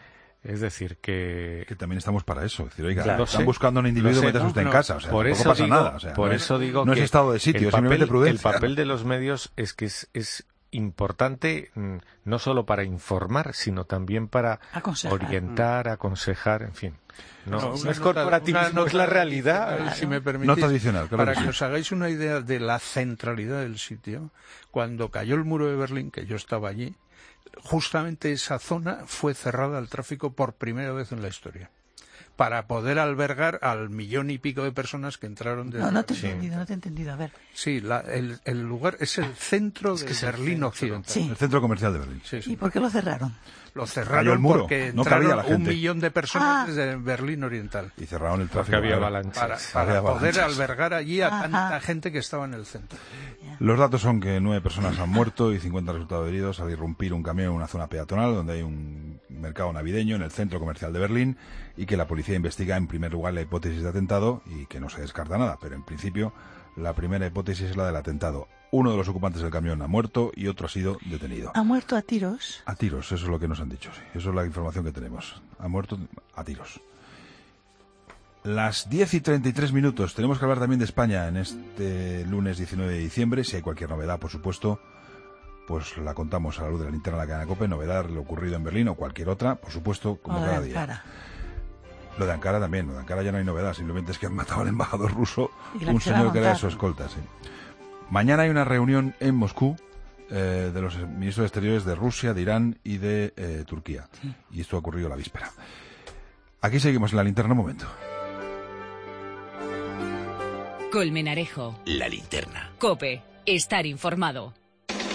Es decir, que... Que también estamos para eso. Es decir, oiga, claro, están sé, buscando un individuo, metas usted no, en casa. O sea, por tampoco eso pasa digo, nada. O sea, por no eso es, digo no que es estado de sitio, el es simplemente papel, prudencia. el papel de los medios es que es, es importante no solo para informar, sino también para aconsejar. orientar, aconsejar, en fin. No, no, no es nota, corporativismo, es la realidad. Si me permitís, nota adicional, claro para que, que sí. os hagáis una idea de la centralidad del sitio, cuando cayó el muro de Berlín, que yo estaba allí, justamente esa zona fue cerrada al tráfico por primera vez en la historia, para poder albergar al millón y pico de personas que entraron de... No, no te he entendido, no te he entendido. A ver. Sí, la, el, el lugar es el centro es que de es Berlín centro, occidental. Sí. El centro comercial de Berlín. Sí, sí. ¿Y por qué lo cerraron? Lo cerraron el muro, porque no entraron cabía la gente. un millón de personas ah. desde Berlín Oriental. Y cerraron el tráfico. Porque había para, avalanchas. Para, para había poder avalanchas. albergar allí a Ajá. tanta gente que estaba en el centro. Los datos son que nueve personas han muerto y cincuenta resultados heridos al irrumpir un camión en una zona peatonal donde hay un mercado navideño en el centro comercial de Berlín, y que la policía investiga en primer lugar la hipótesis de atentado y que no se descarta nada, pero en principio la primera hipótesis es la del atentado. Uno de los ocupantes del camión ha muerto y otro ha sido detenido. ¿Ha muerto a tiros? A tiros, eso es lo que nos han dicho, sí. Eso es la información que tenemos. Ha muerto a tiros. Las diez y treinta y tres minutos. Tenemos que hablar también de España en este lunes diecinueve de diciembre. Si hay cualquier novedad, por supuesto, pues la contamos a la luz de la linterna de la cadena COPE. Novedad, lo ocurrido en Berlín o cualquier otra, por supuesto, como o cada de día. Ankara. Lo de Ankara también. Lo de Ankara ya no hay novedad. Simplemente es que han matado al embajador ruso, Y la un quisieron señor que era de montar. su escolta. Sí. Mañana hay una reunión en Moscú eh, de los ministros de Exteriores de Rusia, de Irán y de eh, Turquía. Sí. Y esto ha ocurrido la víspera. Aquí seguimos en la linterna, un momento. Colmenarejo. La linterna. COPE. Estar informado.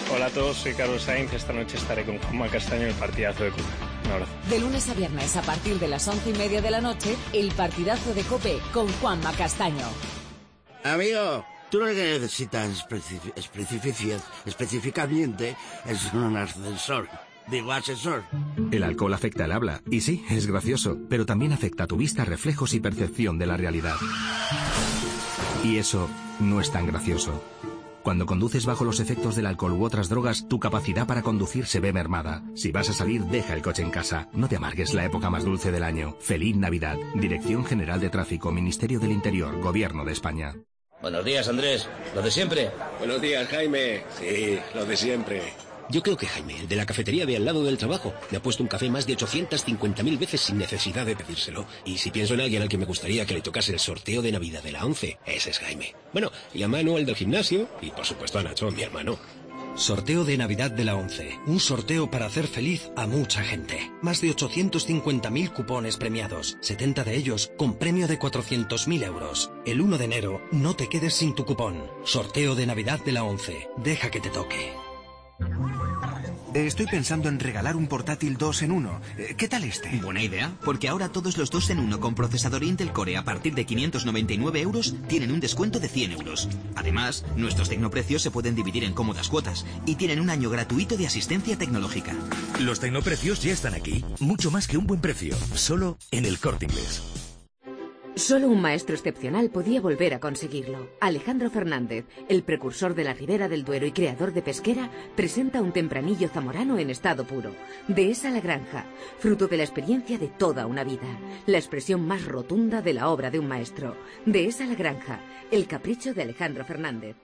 Hola a todos, soy Carlos Sainz. Esta noche estaré con Juanma Castaño en el partidazo de COPE. Un abrazo. De lunes a viernes a partir de las once y media de la noche, el partidazo de COPE con Juanma Castaño. Amigo, tú lo que necesitas especific especific específicamente es un ascensor. Digo, asesor. El alcohol afecta el habla, y sí, es gracioso, pero también afecta tu vista, reflejos y percepción de la realidad. Y eso no es tan gracioso. Cuando conduces bajo los efectos del alcohol u otras drogas, tu capacidad para conducir se ve mermada. Si vas a salir, deja el coche en casa. No te amargues la época más dulce del año. Feliz Navidad. Dirección General de Tráfico, Ministerio del Interior, Gobierno de España. Buenos días, Andrés. ¿Lo de siempre? Buenos días, Jaime. Sí, lo de siempre. Yo creo que Jaime, el de la cafetería de al lado del trabajo, me ha puesto un café más de ochocientas cincuenta mil veces sin necesidad de pedírselo. Y si pienso en alguien al que me gustaría que le tocase el sorteo de Navidad de la once, ese es Jaime. Bueno, y a Manu, el del gimnasio, y por supuesto a Nacho, mi hermano. Sorteo de Navidad de la once. Un sorteo para hacer feliz a mucha gente. Más de ochocientos cincuenta mil cupones premiados. setenta de ellos con premio de cuatrocientos mil euros. El uno de enero, no te quedes sin tu cupón. Sorteo de Navidad de la once. Deja que te toque. Estoy pensando en regalar un portátil dos en uno. ¿Qué tal este? Buena idea, porque ahora todos los dos en uno con procesador Intel Core a partir de quinientos noventa y nueve euros tienen un descuento de cien euros. Además, nuestros tecnoprecios se pueden dividir en cómodas cuotas y tienen un año gratuito de asistencia tecnológica. Los tecnoprecios ya están aquí. Mucho más que un buen precio. Solo en El Corte Inglés. Solo un maestro excepcional podía volver a conseguirlo. Alejandro Fernández, el precursor de la Ribera del Duero y creador de Pesquera, presenta un tempranillo zamorano en estado puro. Dehesa la Granja, fruto de la experiencia de toda una vida. La expresión más rotunda de la obra de un maestro. Dehesa la Granja, el capricho de Alejandro Fernández.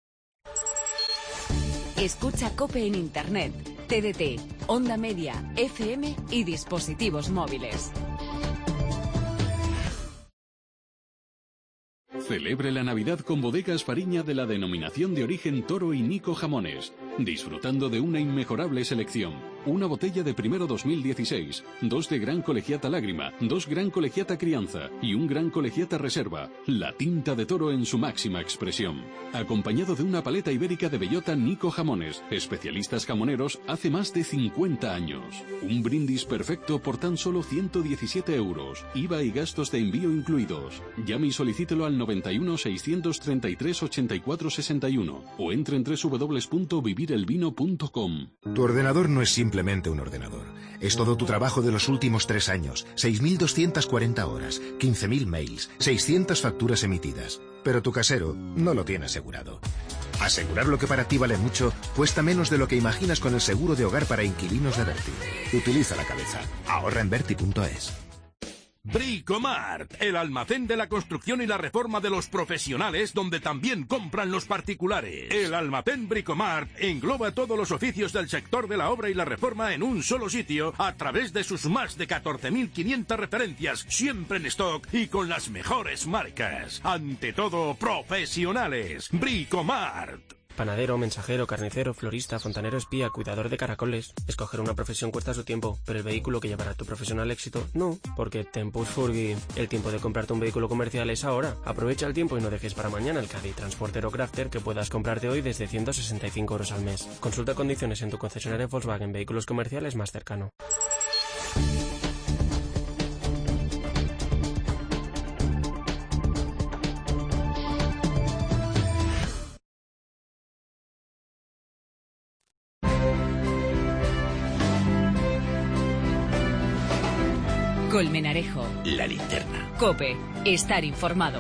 Escucha COPE en Internet, T D T, Onda Media, F M y dispositivos móviles. Celebre la Navidad con Bodegas Fariña de la denominación de origen Toro y Nico Jamones, disfrutando de una inmejorable selección. Una botella de primero dos mil dieciséis, dos de Gran Colegiata Lágrima, dos Gran Colegiata Crianza y un Gran Colegiata Reserva. La tinta de toro en su máxima expresión. Acompañado de una paleta ibérica de bellota Nico Jamones, especialistas jamoneros hace más de cincuenta años. Un brindis perfecto por tan solo ciento diecisiete euros, I V A y gastos de envío incluidos. Llame y solicítelo al noventa y uno, seiscientos treinta y tres, ochenta y cuatro sesenta y uno o entre en doble u doble u doble u punto vivir el vino punto com. Tu ordenador no es simplemente un ordenador. Es todo tu trabajo de los últimos tres años, seis mil doscientas cuarenta horas, quince mil mails, seiscientas facturas emitidas. Pero tu casero no lo tiene asegurado. Asegurar lo que para ti vale mucho cuesta menos de lo que imaginas con el seguro de hogar para inquilinos de Verti. Utiliza la cabeza. Ahorra en Verti punto es. Bricomart, el almacén de la construcción y la reforma de los profesionales donde también compran los particulares. El almacén Bricomart engloba todos los oficios del sector de la obra y la reforma en un solo sitio a través de sus más de catorce mil quinientas referencias, siempre en stock y con las mejores marcas. Ante todo, profesionales. Bricomart. Panadero, mensajero, carnicero, florista, fontanero, espía, cuidador de caracoles. Escoger una profesión cuesta su tiempo, pero el vehículo que llevará a tu profesión al éxito, no. Porque Tempus Furgi, el tiempo de comprarte un vehículo comercial es ahora. Aprovecha el tiempo y no dejes para mañana el Caddy Transporter o Crafter que puedas comprarte hoy desde ciento sesenta y cinco euros al mes. Consulta condiciones en tu concesionario Volkswagen Vehículos Comerciales más cercano. Colmenarejo. La linterna. COPE. Estar informado.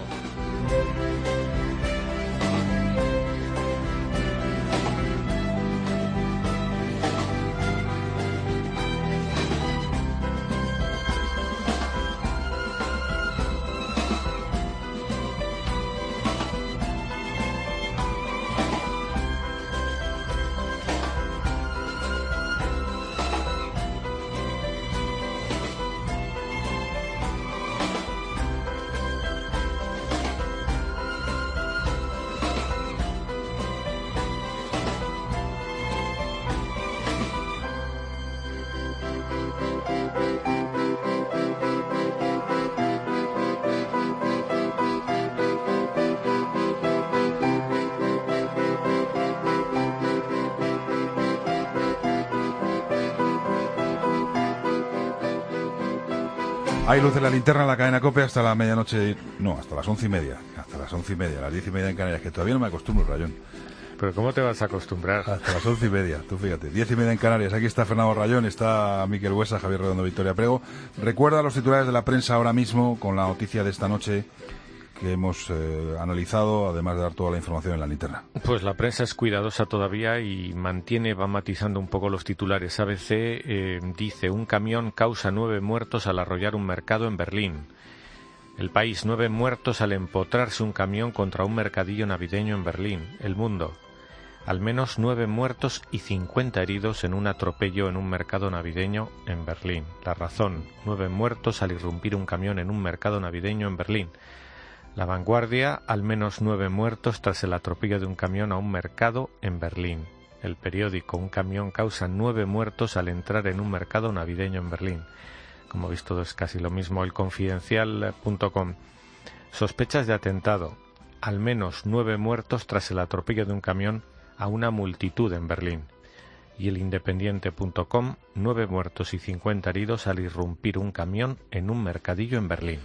Hay luz en la linterna en la cadena COPE hasta la medianoche, no, hasta las once y media, hasta las once y media, las diez y media en Canarias, que todavía no me acostumbro, Rayón. Pero ¿cómo te vas a acostumbrar? Hasta las once y media, tú fíjate, diez y media en Canarias. Aquí está Fernando Rayón, está Miquel Huesa, Javier Redondo, Victoria Prego. Recuerda los titulares de la prensa ahora mismo con la noticia de esta noche que hemos eh, analizado, además de dar toda la información en la linterna. Pues la prensa es cuidadosa todavía y mantiene, va matizando un poco los titulares. A B C eh, dice, un camión causa nueve muertos al arrollar un mercado en Berlín. El País, nueve muertos al empotrarse un camión contra un mercadillo navideño en Berlín. El Mundo, al menos nueve muertos y cincuenta heridos en un atropello en un mercado navideño en Berlín. La Razón, nueve muertos al irrumpir un camión en un mercado navideño en Berlín. La Vanguardia, al menos nueve muertos tras el atropello de un camión a un mercado en Berlín. El Periódico, un camión causa nueve muertos al entrar en un mercado navideño en Berlín. Como veis, todo es casi lo mismo. El Confidencial punto com. Sospechas de atentado. Al menos nueve muertos tras el atropello de un camión a una multitud en Berlín. Y el Independiente punto com. Nueve muertos y cincuenta heridos al irrumpir un camión en un mercadillo en Berlín.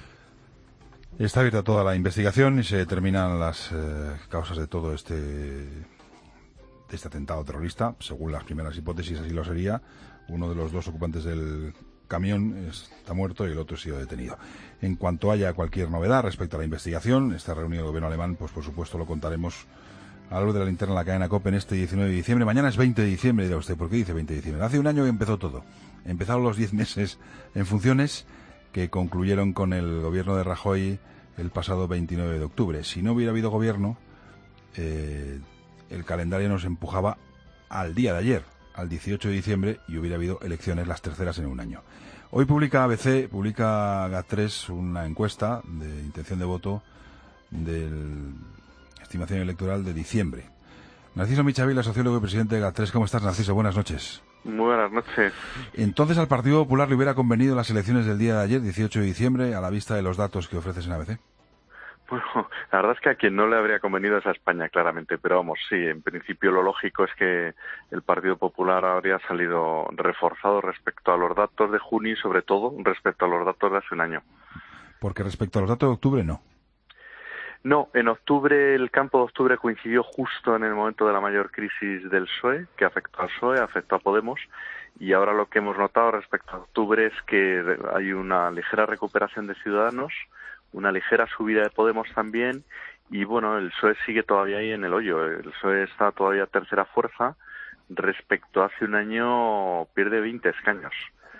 Está abierta toda la investigación y se determinan las eh, causas de todo este, de este atentado terrorista. Según las primeras hipótesis, así lo sería. Uno de los dos ocupantes del camión está muerto y el otro ha sido detenido. En cuanto haya cualquier novedad respecto a la investigación, esta reunión del gobierno alemán, pues por supuesto lo contaremos a la luz de la linterna en la cadena COPE en este diecinueve de diciembre. Mañana es veinte de diciembre, dirá usted. ¿Por qué dice veinte de diciembre? Hace un año que empezó todo. Empezaron los diez meses en funciones que concluyeron con el gobierno de Rajoy el pasado veintinueve de octubre. Si no hubiera habido gobierno, eh, el calendario nos empujaba al día de ayer, al dieciocho de diciembre, y hubiera habido elecciones, las terceras en un año. Hoy publica A B C, publica GAT tres, una encuesta de intención de voto de la estimación electoral de diciembre. Narciso Michavila, sociólogo y presidente de GAT tres. ¿Cómo estás, Narciso? Buenas noches. Muy buenas noches. Entonces, ¿al Partido Popular le hubiera convenido las elecciones del día de ayer, dieciocho de diciembre, a la vista de los datos que ofreces en A B C? Bueno, la verdad es que a quien no le habría convenido es a España, claramente. Pero vamos, sí, en principio lo lógico es que el Partido Popular habría salido reforzado respecto a los datos de junio y, sobre todo, respecto a los datos de hace un año. Porque respecto a los datos de octubre, no. No, en octubre, el campo de octubre coincidió justo en el momento de la mayor crisis del P S O E, que afectó al P S O E, afectó a Podemos, y ahora lo que hemos notado respecto a octubre es que hay una ligera recuperación de Ciudadanos, una ligera subida de Podemos también, y bueno, el P S O E sigue todavía ahí en el hoyo. El P S O E está todavía tercera fuerza, respecto a hace un año pierde veinte escaños.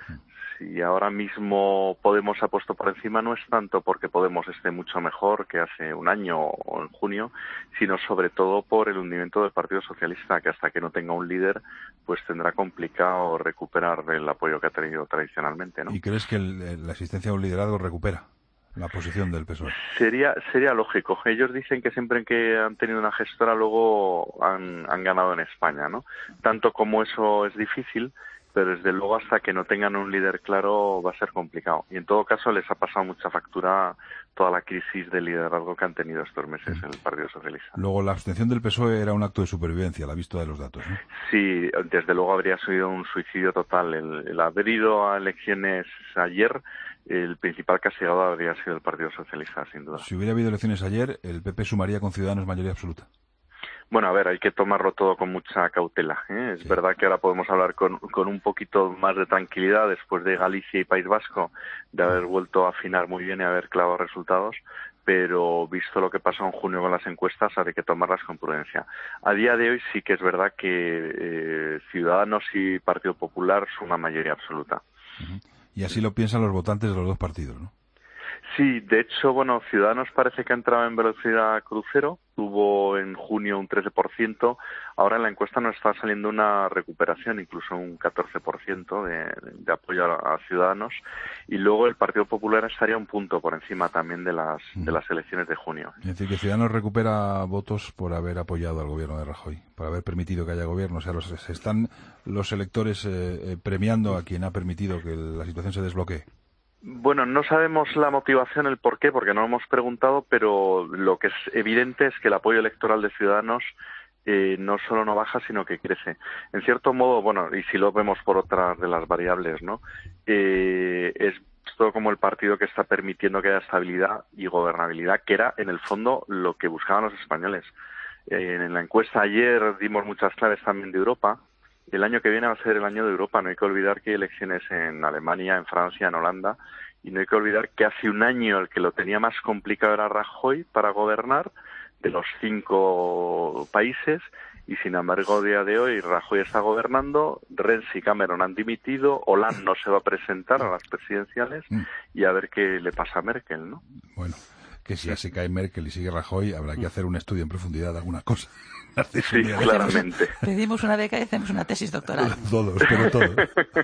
Y ahora mismo Podemos ha puesto por encima, no es tanto porque Podemos esté mucho mejor que hace un año o en junio, sino sobre todo por el hundimiento del Partido Socialista, que hasta que no tenga un líder, pues tendrá complicado recuperar el apoyo que ha tenido tradicionalmente, ¿no? ¿Y crees que el, la existencia de un liderazgo recupera la posición del P S O E? Sería sería lógico. Ellos dicen que siempre que han tenido una gestora luego han, han ganado en España, ¿no? Tanto como eso es difícil, pero desde luego hasta que no tengan un líder claro va a ser complicado. Y en todo caso les ha pasado mucha factura toda la crisis de liderazgo que han tenido estos meses en el Partido Socialista. Luego, la abstención del P S O E era un acto de supervivencia, a la vista de los datos, ¿no? Sí, desde luego habría sido un suicidio total. El, el haber ido a elecciones ayer, el principal castigado habría sido el Partido Socialista, sin duda. Si hubiera habido elecciones ayer, ¿el P P sumaría con Ciudadanos mayoría absoluta? Bueno, a ver, hay que tomarlo todo con mucha cautela, ¿eh? Es sí. verdad que ahora podemos hablar con, con un poquito más de tranquilidad después de Galicia y País Vasco, de haber vuelto a afinar muy bien y haber clavado resultados, pero visto lo que pasó en junio con las encuestas, hay que tomarlas con prudencia. A día de hoy sí que es verdad que eh, Ciudadanos y Partido Popular suman mayoría absoluta. Uh-huh. Y así lo piensan los votantes de los dos partidos, ¿no? Sí, de hecho, bueno, Ciudadanos parece que ha entrado en velocidad crucero, tuvo en junio un trece por ciento, ahora en la encuesta nos está saliendo una recuperación, incluso un catorce por ciento de, de apoyo a, a Ciudadanos, y luego el Partido Popular estaría un punto por encima también de las, de las elecciones de junio. Es decir, que Ciudadanos recupera votos por haber apoyado al gobierno de Rajoy, por haber permitido que haya gobierno, o sea, los, se están los electores eh, premiando a quien ha permitido que la situación se desbloquee. Bueno, no sabemos la motivación, el por qué, porque no lo hemos preguntado, pero lo que es evidente es que el apoyo electoral de Ciudadanos eh, no solo no baja, sino que crece. En cierto modo, bueno, y si lo vemos por otras de las variables, ¿no? Eh, es visto como el partido que está permitiendo que haya estabilidad y gobernabilidad, que era en el fondo lo que buscaban los españoles. Eh, en la encuesta ayer dimos muchas claves también de Europa. El año que viene va a ser el año de Europa. No hay que olvidar que hay elecciones en Alemania, en Francia, en Holanda, y no hay que olvidar que hace un año el que lo tenía más complicado era Rajoy para gobernar de los cinco países, y sin embargo a día de hoy Rajoy está gobernando, Renzi y Cameron han dimitido, Hollande no se va a presentar a las presidenciales, y a ver qué le pasa a Merkel, ¿no? Bueno, que si así cae Merkel y sigue Rajoy, habrá que hacer un estudio en profundidad de algunas cosas. Sí, claramente. Pedimos una beca y hacemos una tesis doctoral. Todos, pero todos.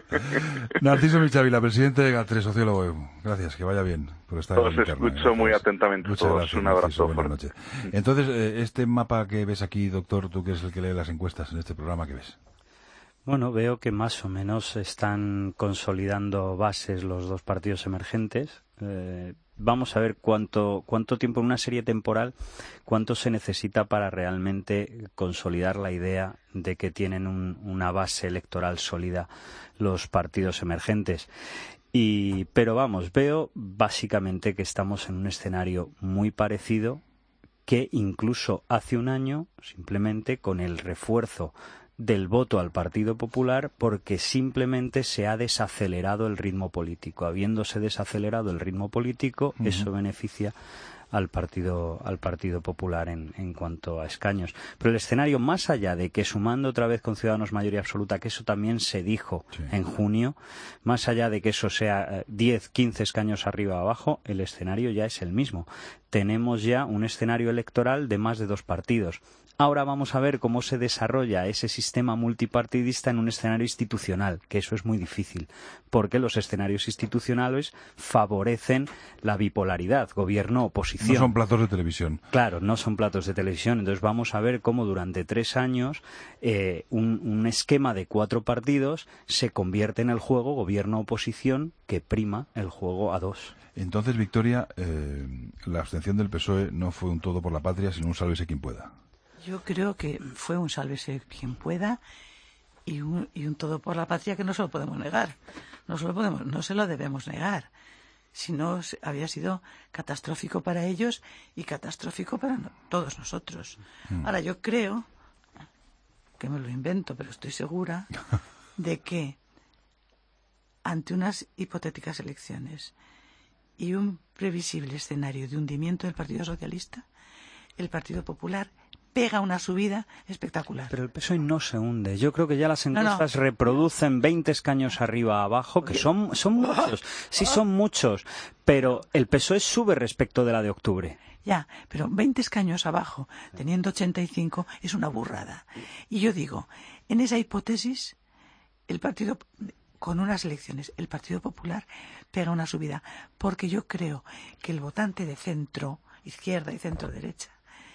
Narciso Michavila, presidente de GATRE, sociólogo. Gracias, que vaya bien por estar Os escucho muy atentamente Muchas todos. Gracias, un abrazo. Narciso, buenas noches. Entonces, este mapa que ves aquí, doctor, tú que eres el que lee las encuestas en este programa, ¿qué ves? Bueno, veo que más o menos están consolidando bases los dos partidos emergentes. Eh, vamos a ver cuánto cuánto tiempo en una serie temporal, cuánto se necesita para realmente consolidar la idea de que tienen un, una base electoral sólida los partidos emergentes. Y, pero vamos, veo básicamente que estamos en un escenario muy parecido, que incluso hace un año, simplemente con el refuerzo del voto al Partido Popular, porque simplemente se ha desacelerado el ritmo político. Habiéndose desacelerado el ritmo político, uh-huh. eso beneficia al Partido al Partido Popular en, en cuanto a escaños. Pero el escenario, más allá de que sumando otra vez con Ciudadanos mayoría absoluta, que eso también se dijo sí. en junio, más allá de que eso sea diez, quince escaños arriba o abajo, el escenario ya es el mismo. Tenemos ya un escenario electoral de más de dos partidos. Ahora vamos a ver cómo se desarrolla ese sistema multipartidista en un escenario institucional, que eso es muy difícil, porque los escenarios institucionales favorecen la bipolaridad, gobierno-oposición. No son platos de televisión. Claro, no son platos de televisión. Entonces vamos a ver cómo durante tres años eh, un, un esquema de cuatro partidos se convierte en el juego gobierno-oposición que prima el juego a dos. Entonces, Victoria, eh, la abstención del P S O E no fue un todo por la patria, sino un sálvese quien pueda. Yo creo que fue un sálvese quien pueda y un, y un todo por la patria que no se lo podemos negar. No se lo, podemos, no se lo debemos negar. Si no, había sido catastrófico para ellos y catastrófico para no, todos nosotros. Mm. Ahora, yo creo, que me lo invento, pero estoy segura, de que ante unas hipotéticas elecciones y un previsible escenario de hundimiento del Partido Socialista, el Partido Popular pega una subida espectacular. Pero el P S O E no se hunde. Yo creo que ya las encuestas no, no. reproducen veinte escaños arriba abajo, que son, son muchos. Sí, son muchos. Pero el P S O E sube respecto de la de octubre. Ya, pero veinte escaños abajo, teniendo ochenta y cinco, es una burrada. Y yo digo, en esa hipótesis, el partido, con unas elecciones, el Partido Popular pega una subida. Porque yo creo que el votante de centro, izquierda y centro derecha,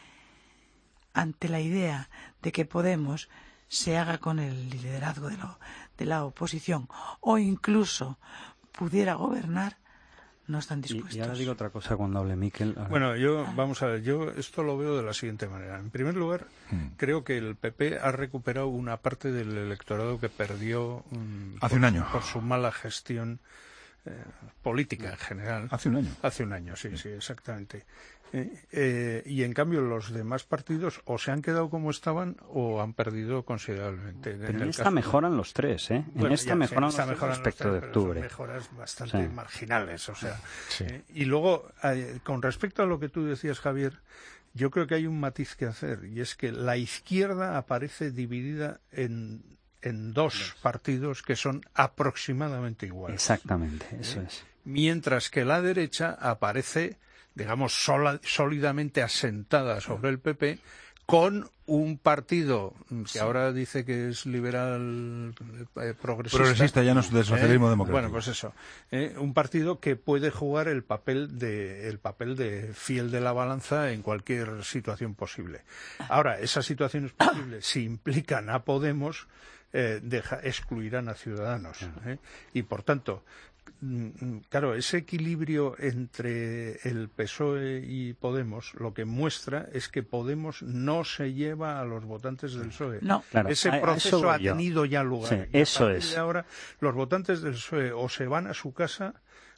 ante la idea de que Podemos se haga con el liderazgo de, lo, de la oposición o incluso pudiera gobernar, no están dispuestos. Y, y ahora digo otra cosa cuando hable Miquel. Ahora. Bueno, yo, vamos a ver, yo esto lo veo de la siguiente manera. En primer lugar, mm. creo que el P P ha recuperado una parte del electorado que perdió um, hace por, un año por su mala gestión eh, política en general. Hace un año. Hace un año, sí, sí, sí exactamente. Eh, eh, y en cambio los demás partidos o se han quedado como estaban o han perdido considerablemente. Pero en, en esta mejoran los tres, ¿eh? Bueno, en esta ya, mejoran sí, los tres respecto los tres, de octubre. Son mejoras bastante sí. marginales, o sea. Sí. Eh, y luego, eh, con respecto a lo que tú decías, Javier, yo creo que hay un matiz que hacer, y es que la izquierda aparece dividida en en dos partidos que son aproximadamente iguales. Exactamente, eso ¿eh? es. Mientras que la derecha aparece, digamos, sola, sólidamente asentada sobre el P P, con un partido que sí. ahora dice que es liberal eh, progresista. Progresista, ya no es del socialismo eh, democrático. Bueno, pues eso. Eh, un partido que puede jugar el papel de el papel de fiel de la balanza en cualquier situación posible. Ahora, esas situaciones posibles, si implican a Podemos, eh, deja, excluirán a Ciudadanos. ¿eh? Y, por tanto, claro, ese equilibrio entre el P S O E y Podemos lo que muestra es que Podemos no se lleva a los votantes del P S O E. No, claro. Ese proceso ha tenido ya lugar. Sí, eso es. De ahora, los votantes del P S O E o se van a su casa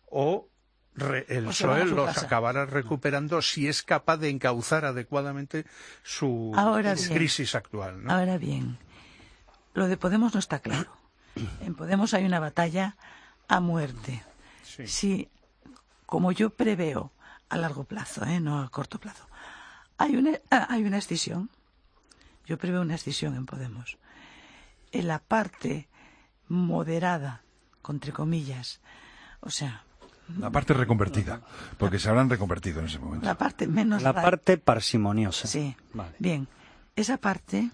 o re, el Pues se van a P S O E su los casa. acabará recuperando si es capaz de encauzar adecuadamente su, Ahora su bien, crisis actual, ¿no? Ahora bien, lo de Podemos no está claro. En Podemos hay una batalla a muerte. Sí. Si, como yo preveo a largo plazo, ¿eh? no a corto plazo, hay una, ah, hay una escisión. Yo preveo una escisión en Podemos. En la parte moderada, entre comillas, o sea... La parte reconvertida, porque se habrán reconvertido en ese momento. La parte menos... La ra- parte parsimoniosa. Sí. Vale. Bien, esa parte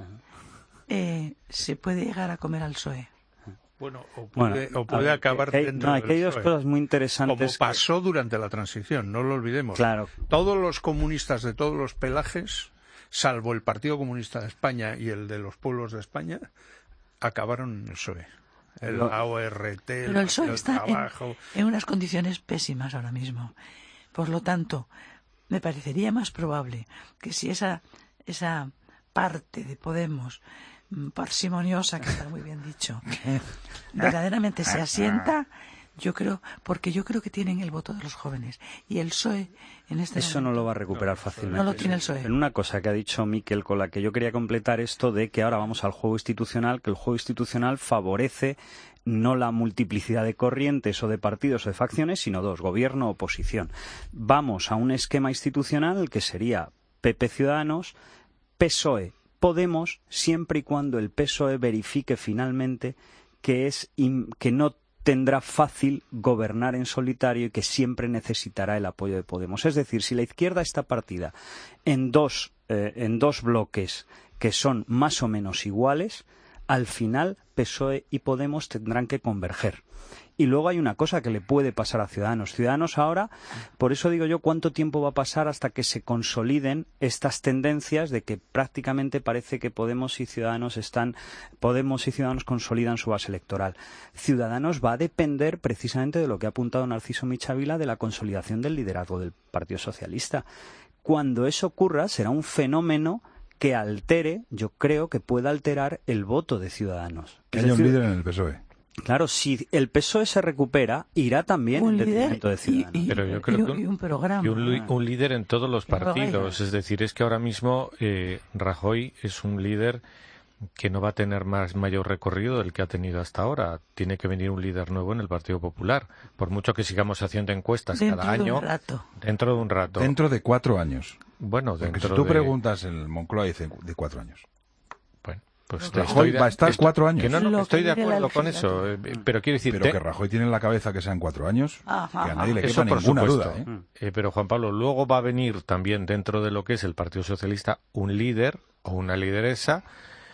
eh, se puede llegar a comer al P S O E. Bueno, o Bueno, puede, o a puede ver, acabar que hay- dentro no, del aquí hay P dos S O E. cosas muy interesantes. Como pasó durante la transición, no lo olvidemos. Claro. Todos los comunistas de todos los pelajes, salvo el Partido Comunista de España y el de los pueblos de España, acabaron en el P S O E. El Lo- A O R T, Pero el P S O E el está en, trabajo... en unas condiciones pésimas ahora mismo. Por lo tanto, me parecería más probable que si esa, esa parte de Podemos mm, parsimoniosa, que está muy bien dicho, verdaderamente se asienta, yo creo, porque yo creo que tienen el voto de los jóvenes. Y el P S O E en este Eso no momento lo va a recuperar fácilmente. no lo tiene el P S O E. En una cosa que ha dicho Miquel, con la que yo quería completar esto de que ahora vamos al juego institucional, que el juego institucional favorece no la multiplicidad de corrientes o de partidos o de facciones, sino dos, gobierno o oposición. Vamos a un esquema institucional que sería P P Ciudadanos, P S O E Podemos, siempre y cuando el P S O E verifique finalmente que es im- que no tendrá fácil gobernar en solitario y que siempre necesitará el apoyo de Podemos. Es decir, si la izquierda está partida en dos, eh, en dos bloques que son más o menos iguales, al final P S O E y Podemos tendrán que converger. Y luego hay una cosa que le puede pasar a Ciudadanos. Ciudadanos ahora, por eso digo yo, ¿cuánto tiempo va a pasar hasta que se consoliden estas tendencias de que prácticamente parece que Podemos y Ciudadanos están, Podemos y Ciudadanos consolidan su base electoral? Ciudadanos va a depender precisamente de lo que ha apuntado Narciso Michavila, de la consolidación del liderazgo del Partido Socialista. Cuando eso ocurra, será un fenómeno que altere, yo creo que pueda alterar el voto de Ciudadanos. Que Es haya un decir, líder en el P S O E. Claro, si el P S O E se recupera, irá también Un en líder detrimento de Ciudadanos. y- Pero yo y creo un- que un, y un programa. y un li- un líder en todos los Que no partidos. vaya. Es decir, es que ahora mismo eh, Rajoy es un líder que no va a tener más mayor recorrido del que ha tenido hasta ahora. Tiene que venir un líder nuevo en el Partido Popular. Por mucho que sigamos haciendo encuestas Dentro cada de un año. rato. Dentro de un rato. Dentro de cuatro años. Bueno, Porque dentro si tú de... preguntas en el Moncloa, dicen de cuatro años. Bueno, pues Rajoy estoy de- va a estar estoy- cuatro años. que no, no, Lo estoy que de dice la acuerdo con eso. legislatura. eh, Pero quiero decir... Pero te- que Rajoy tiene en la cabeza que sea en cuatro años, Ajá, que a nadie le Eso quepa por ninguna supuesto. duda. ¿eh? Eh, pero Juan Pablo, luego va a venir también dentro de lo que es el Partido Socialista un líder o una lideresa,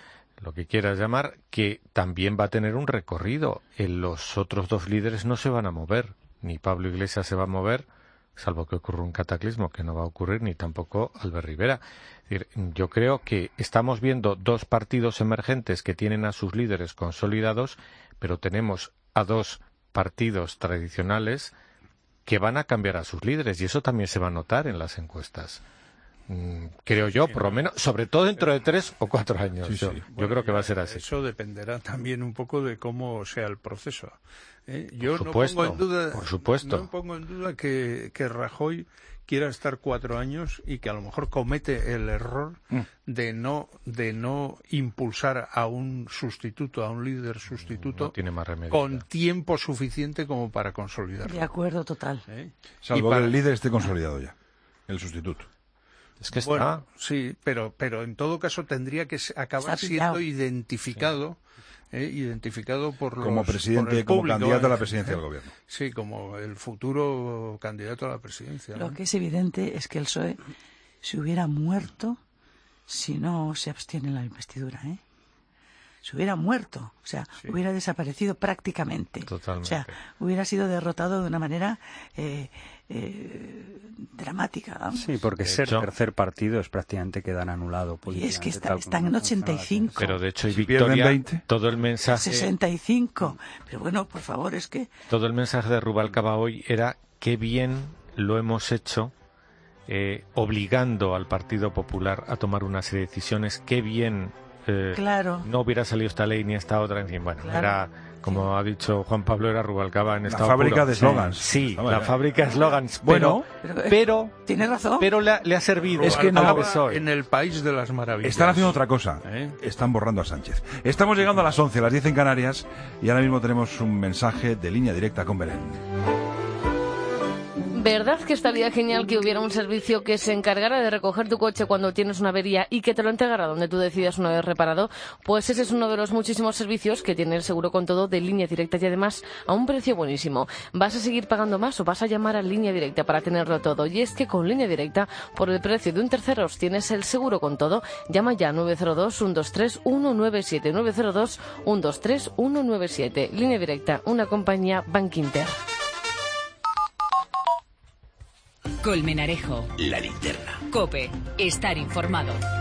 lo que quieras llamar, que también va a tener un recorrido. Eh, los otros dos líderes no se van a mover. Ni Pablo Iglesias se va a mover, salvo que ocurra un cataclismo, que no va a ocurrir, ni tampoco Albert Rivera. Es decir, yo creo que estamos viendo dos partidos emergentes que tienen a sus líderes consolidados, pero tenemos a dos partidos tradicionales que van a cambiar a sus líderes, y eso también se va a notar en las encuestas. Mm, creo yo, por lo menos, sobre todo dentro de tres o cuatro años. Sí, yo sí. yo Bueno, creo que va a ya, ser así. Eso dependerá también un poco de cómo sea el proceso. ¿eh? Yo Por supuesto, no pongo en duda, por supuesto. no pongo en duda que, que Rajoy quiera estar cuatro años y que a lo mejor comete el error Mm. de no de no impulsar a un sustituto, a un líder sustituto No tiene más remedio. con tiempo suficiente como para consolidarlo. De acuerdo, total. ¿eh? Salvo Y para- que el líder esté consolidado ya, el sustituto. Es que está... Bueno, sí, pero, pero en todo caso tendría que se- acabar Está pillado. siendo identificado, eh, identificado por Como los, presidente, por el como público, candidato a la eh, presidencia eh, del gobierno. Sí, como el futuro candidato a la presidencia. ¿no? Lo que es evidente es que el P S O E se hubiera muerto si no se abstiene en la investidura, ¿eh? Se hubiera muerto, o sea, Sí. hubiera desaparecido prácticamente. Totalmente. O sea, hubiera sido derrotado de una manera eh, eh, dramática. ¿no? Sí, porque De ser hecho- tercer partido es prácticamente quedar anulado. Y es que políticamente, está- tal están como en funciona la ochenta y cinco. cosa. Pero de hecho, y Si pierden Victoria, veinte. todo el mensaje... sesenta y cinco. Pero bueno, por favor, es que Todo el mensaje de Rubalcaba hoy era qué bien lo hemos hecho eh, obligando al Partido Popular a tomar una serie de decisiones, qué bien eh, claro. no hubiera salido esta ley ni esta otra. En fin, bueno, claro. era, como ha dicho Juan Pablo, era Rubalcaba en la estado fábrica puro. de eslogans. Sí, no, la fábrica de eslogans. Bueno, pero, pero, tiene razón. Pero le, le ha servido. Es que no en el país de las maravillas. Están haciendo otra cosa. ¿Eh? Están borrando a Sánchez. Estamos llegando a las once, a las diez en Canarias, y ahora mismo tenemos un mensaje de Línea Directa con Belén. ¿Verdad que estaría genial que hubiera un servicio que se encargara de recoger tu coche cuando tienes una avería y que te lo entregara donde tú decidas una vez reparado? Pues ese es uno de los muchísimos servicios que tiene el seguro con todo de Línea Directa y además a un precio buenísimo. ¿Vas a seguir pagando más o vas a llamar a Línea Directa para tenerlo todo? Y es que con Línea Directa, por el precio de un tercero, tienes el seguro con todo. Llama ya nueve cero dos, uno dos tres, uno nueve siete, nueve cero dos, uno dos tres, uno nueve siete. Línea Directa, una compañía Bankinter. Colmenarejo. La linterna. COPE. Estar informado.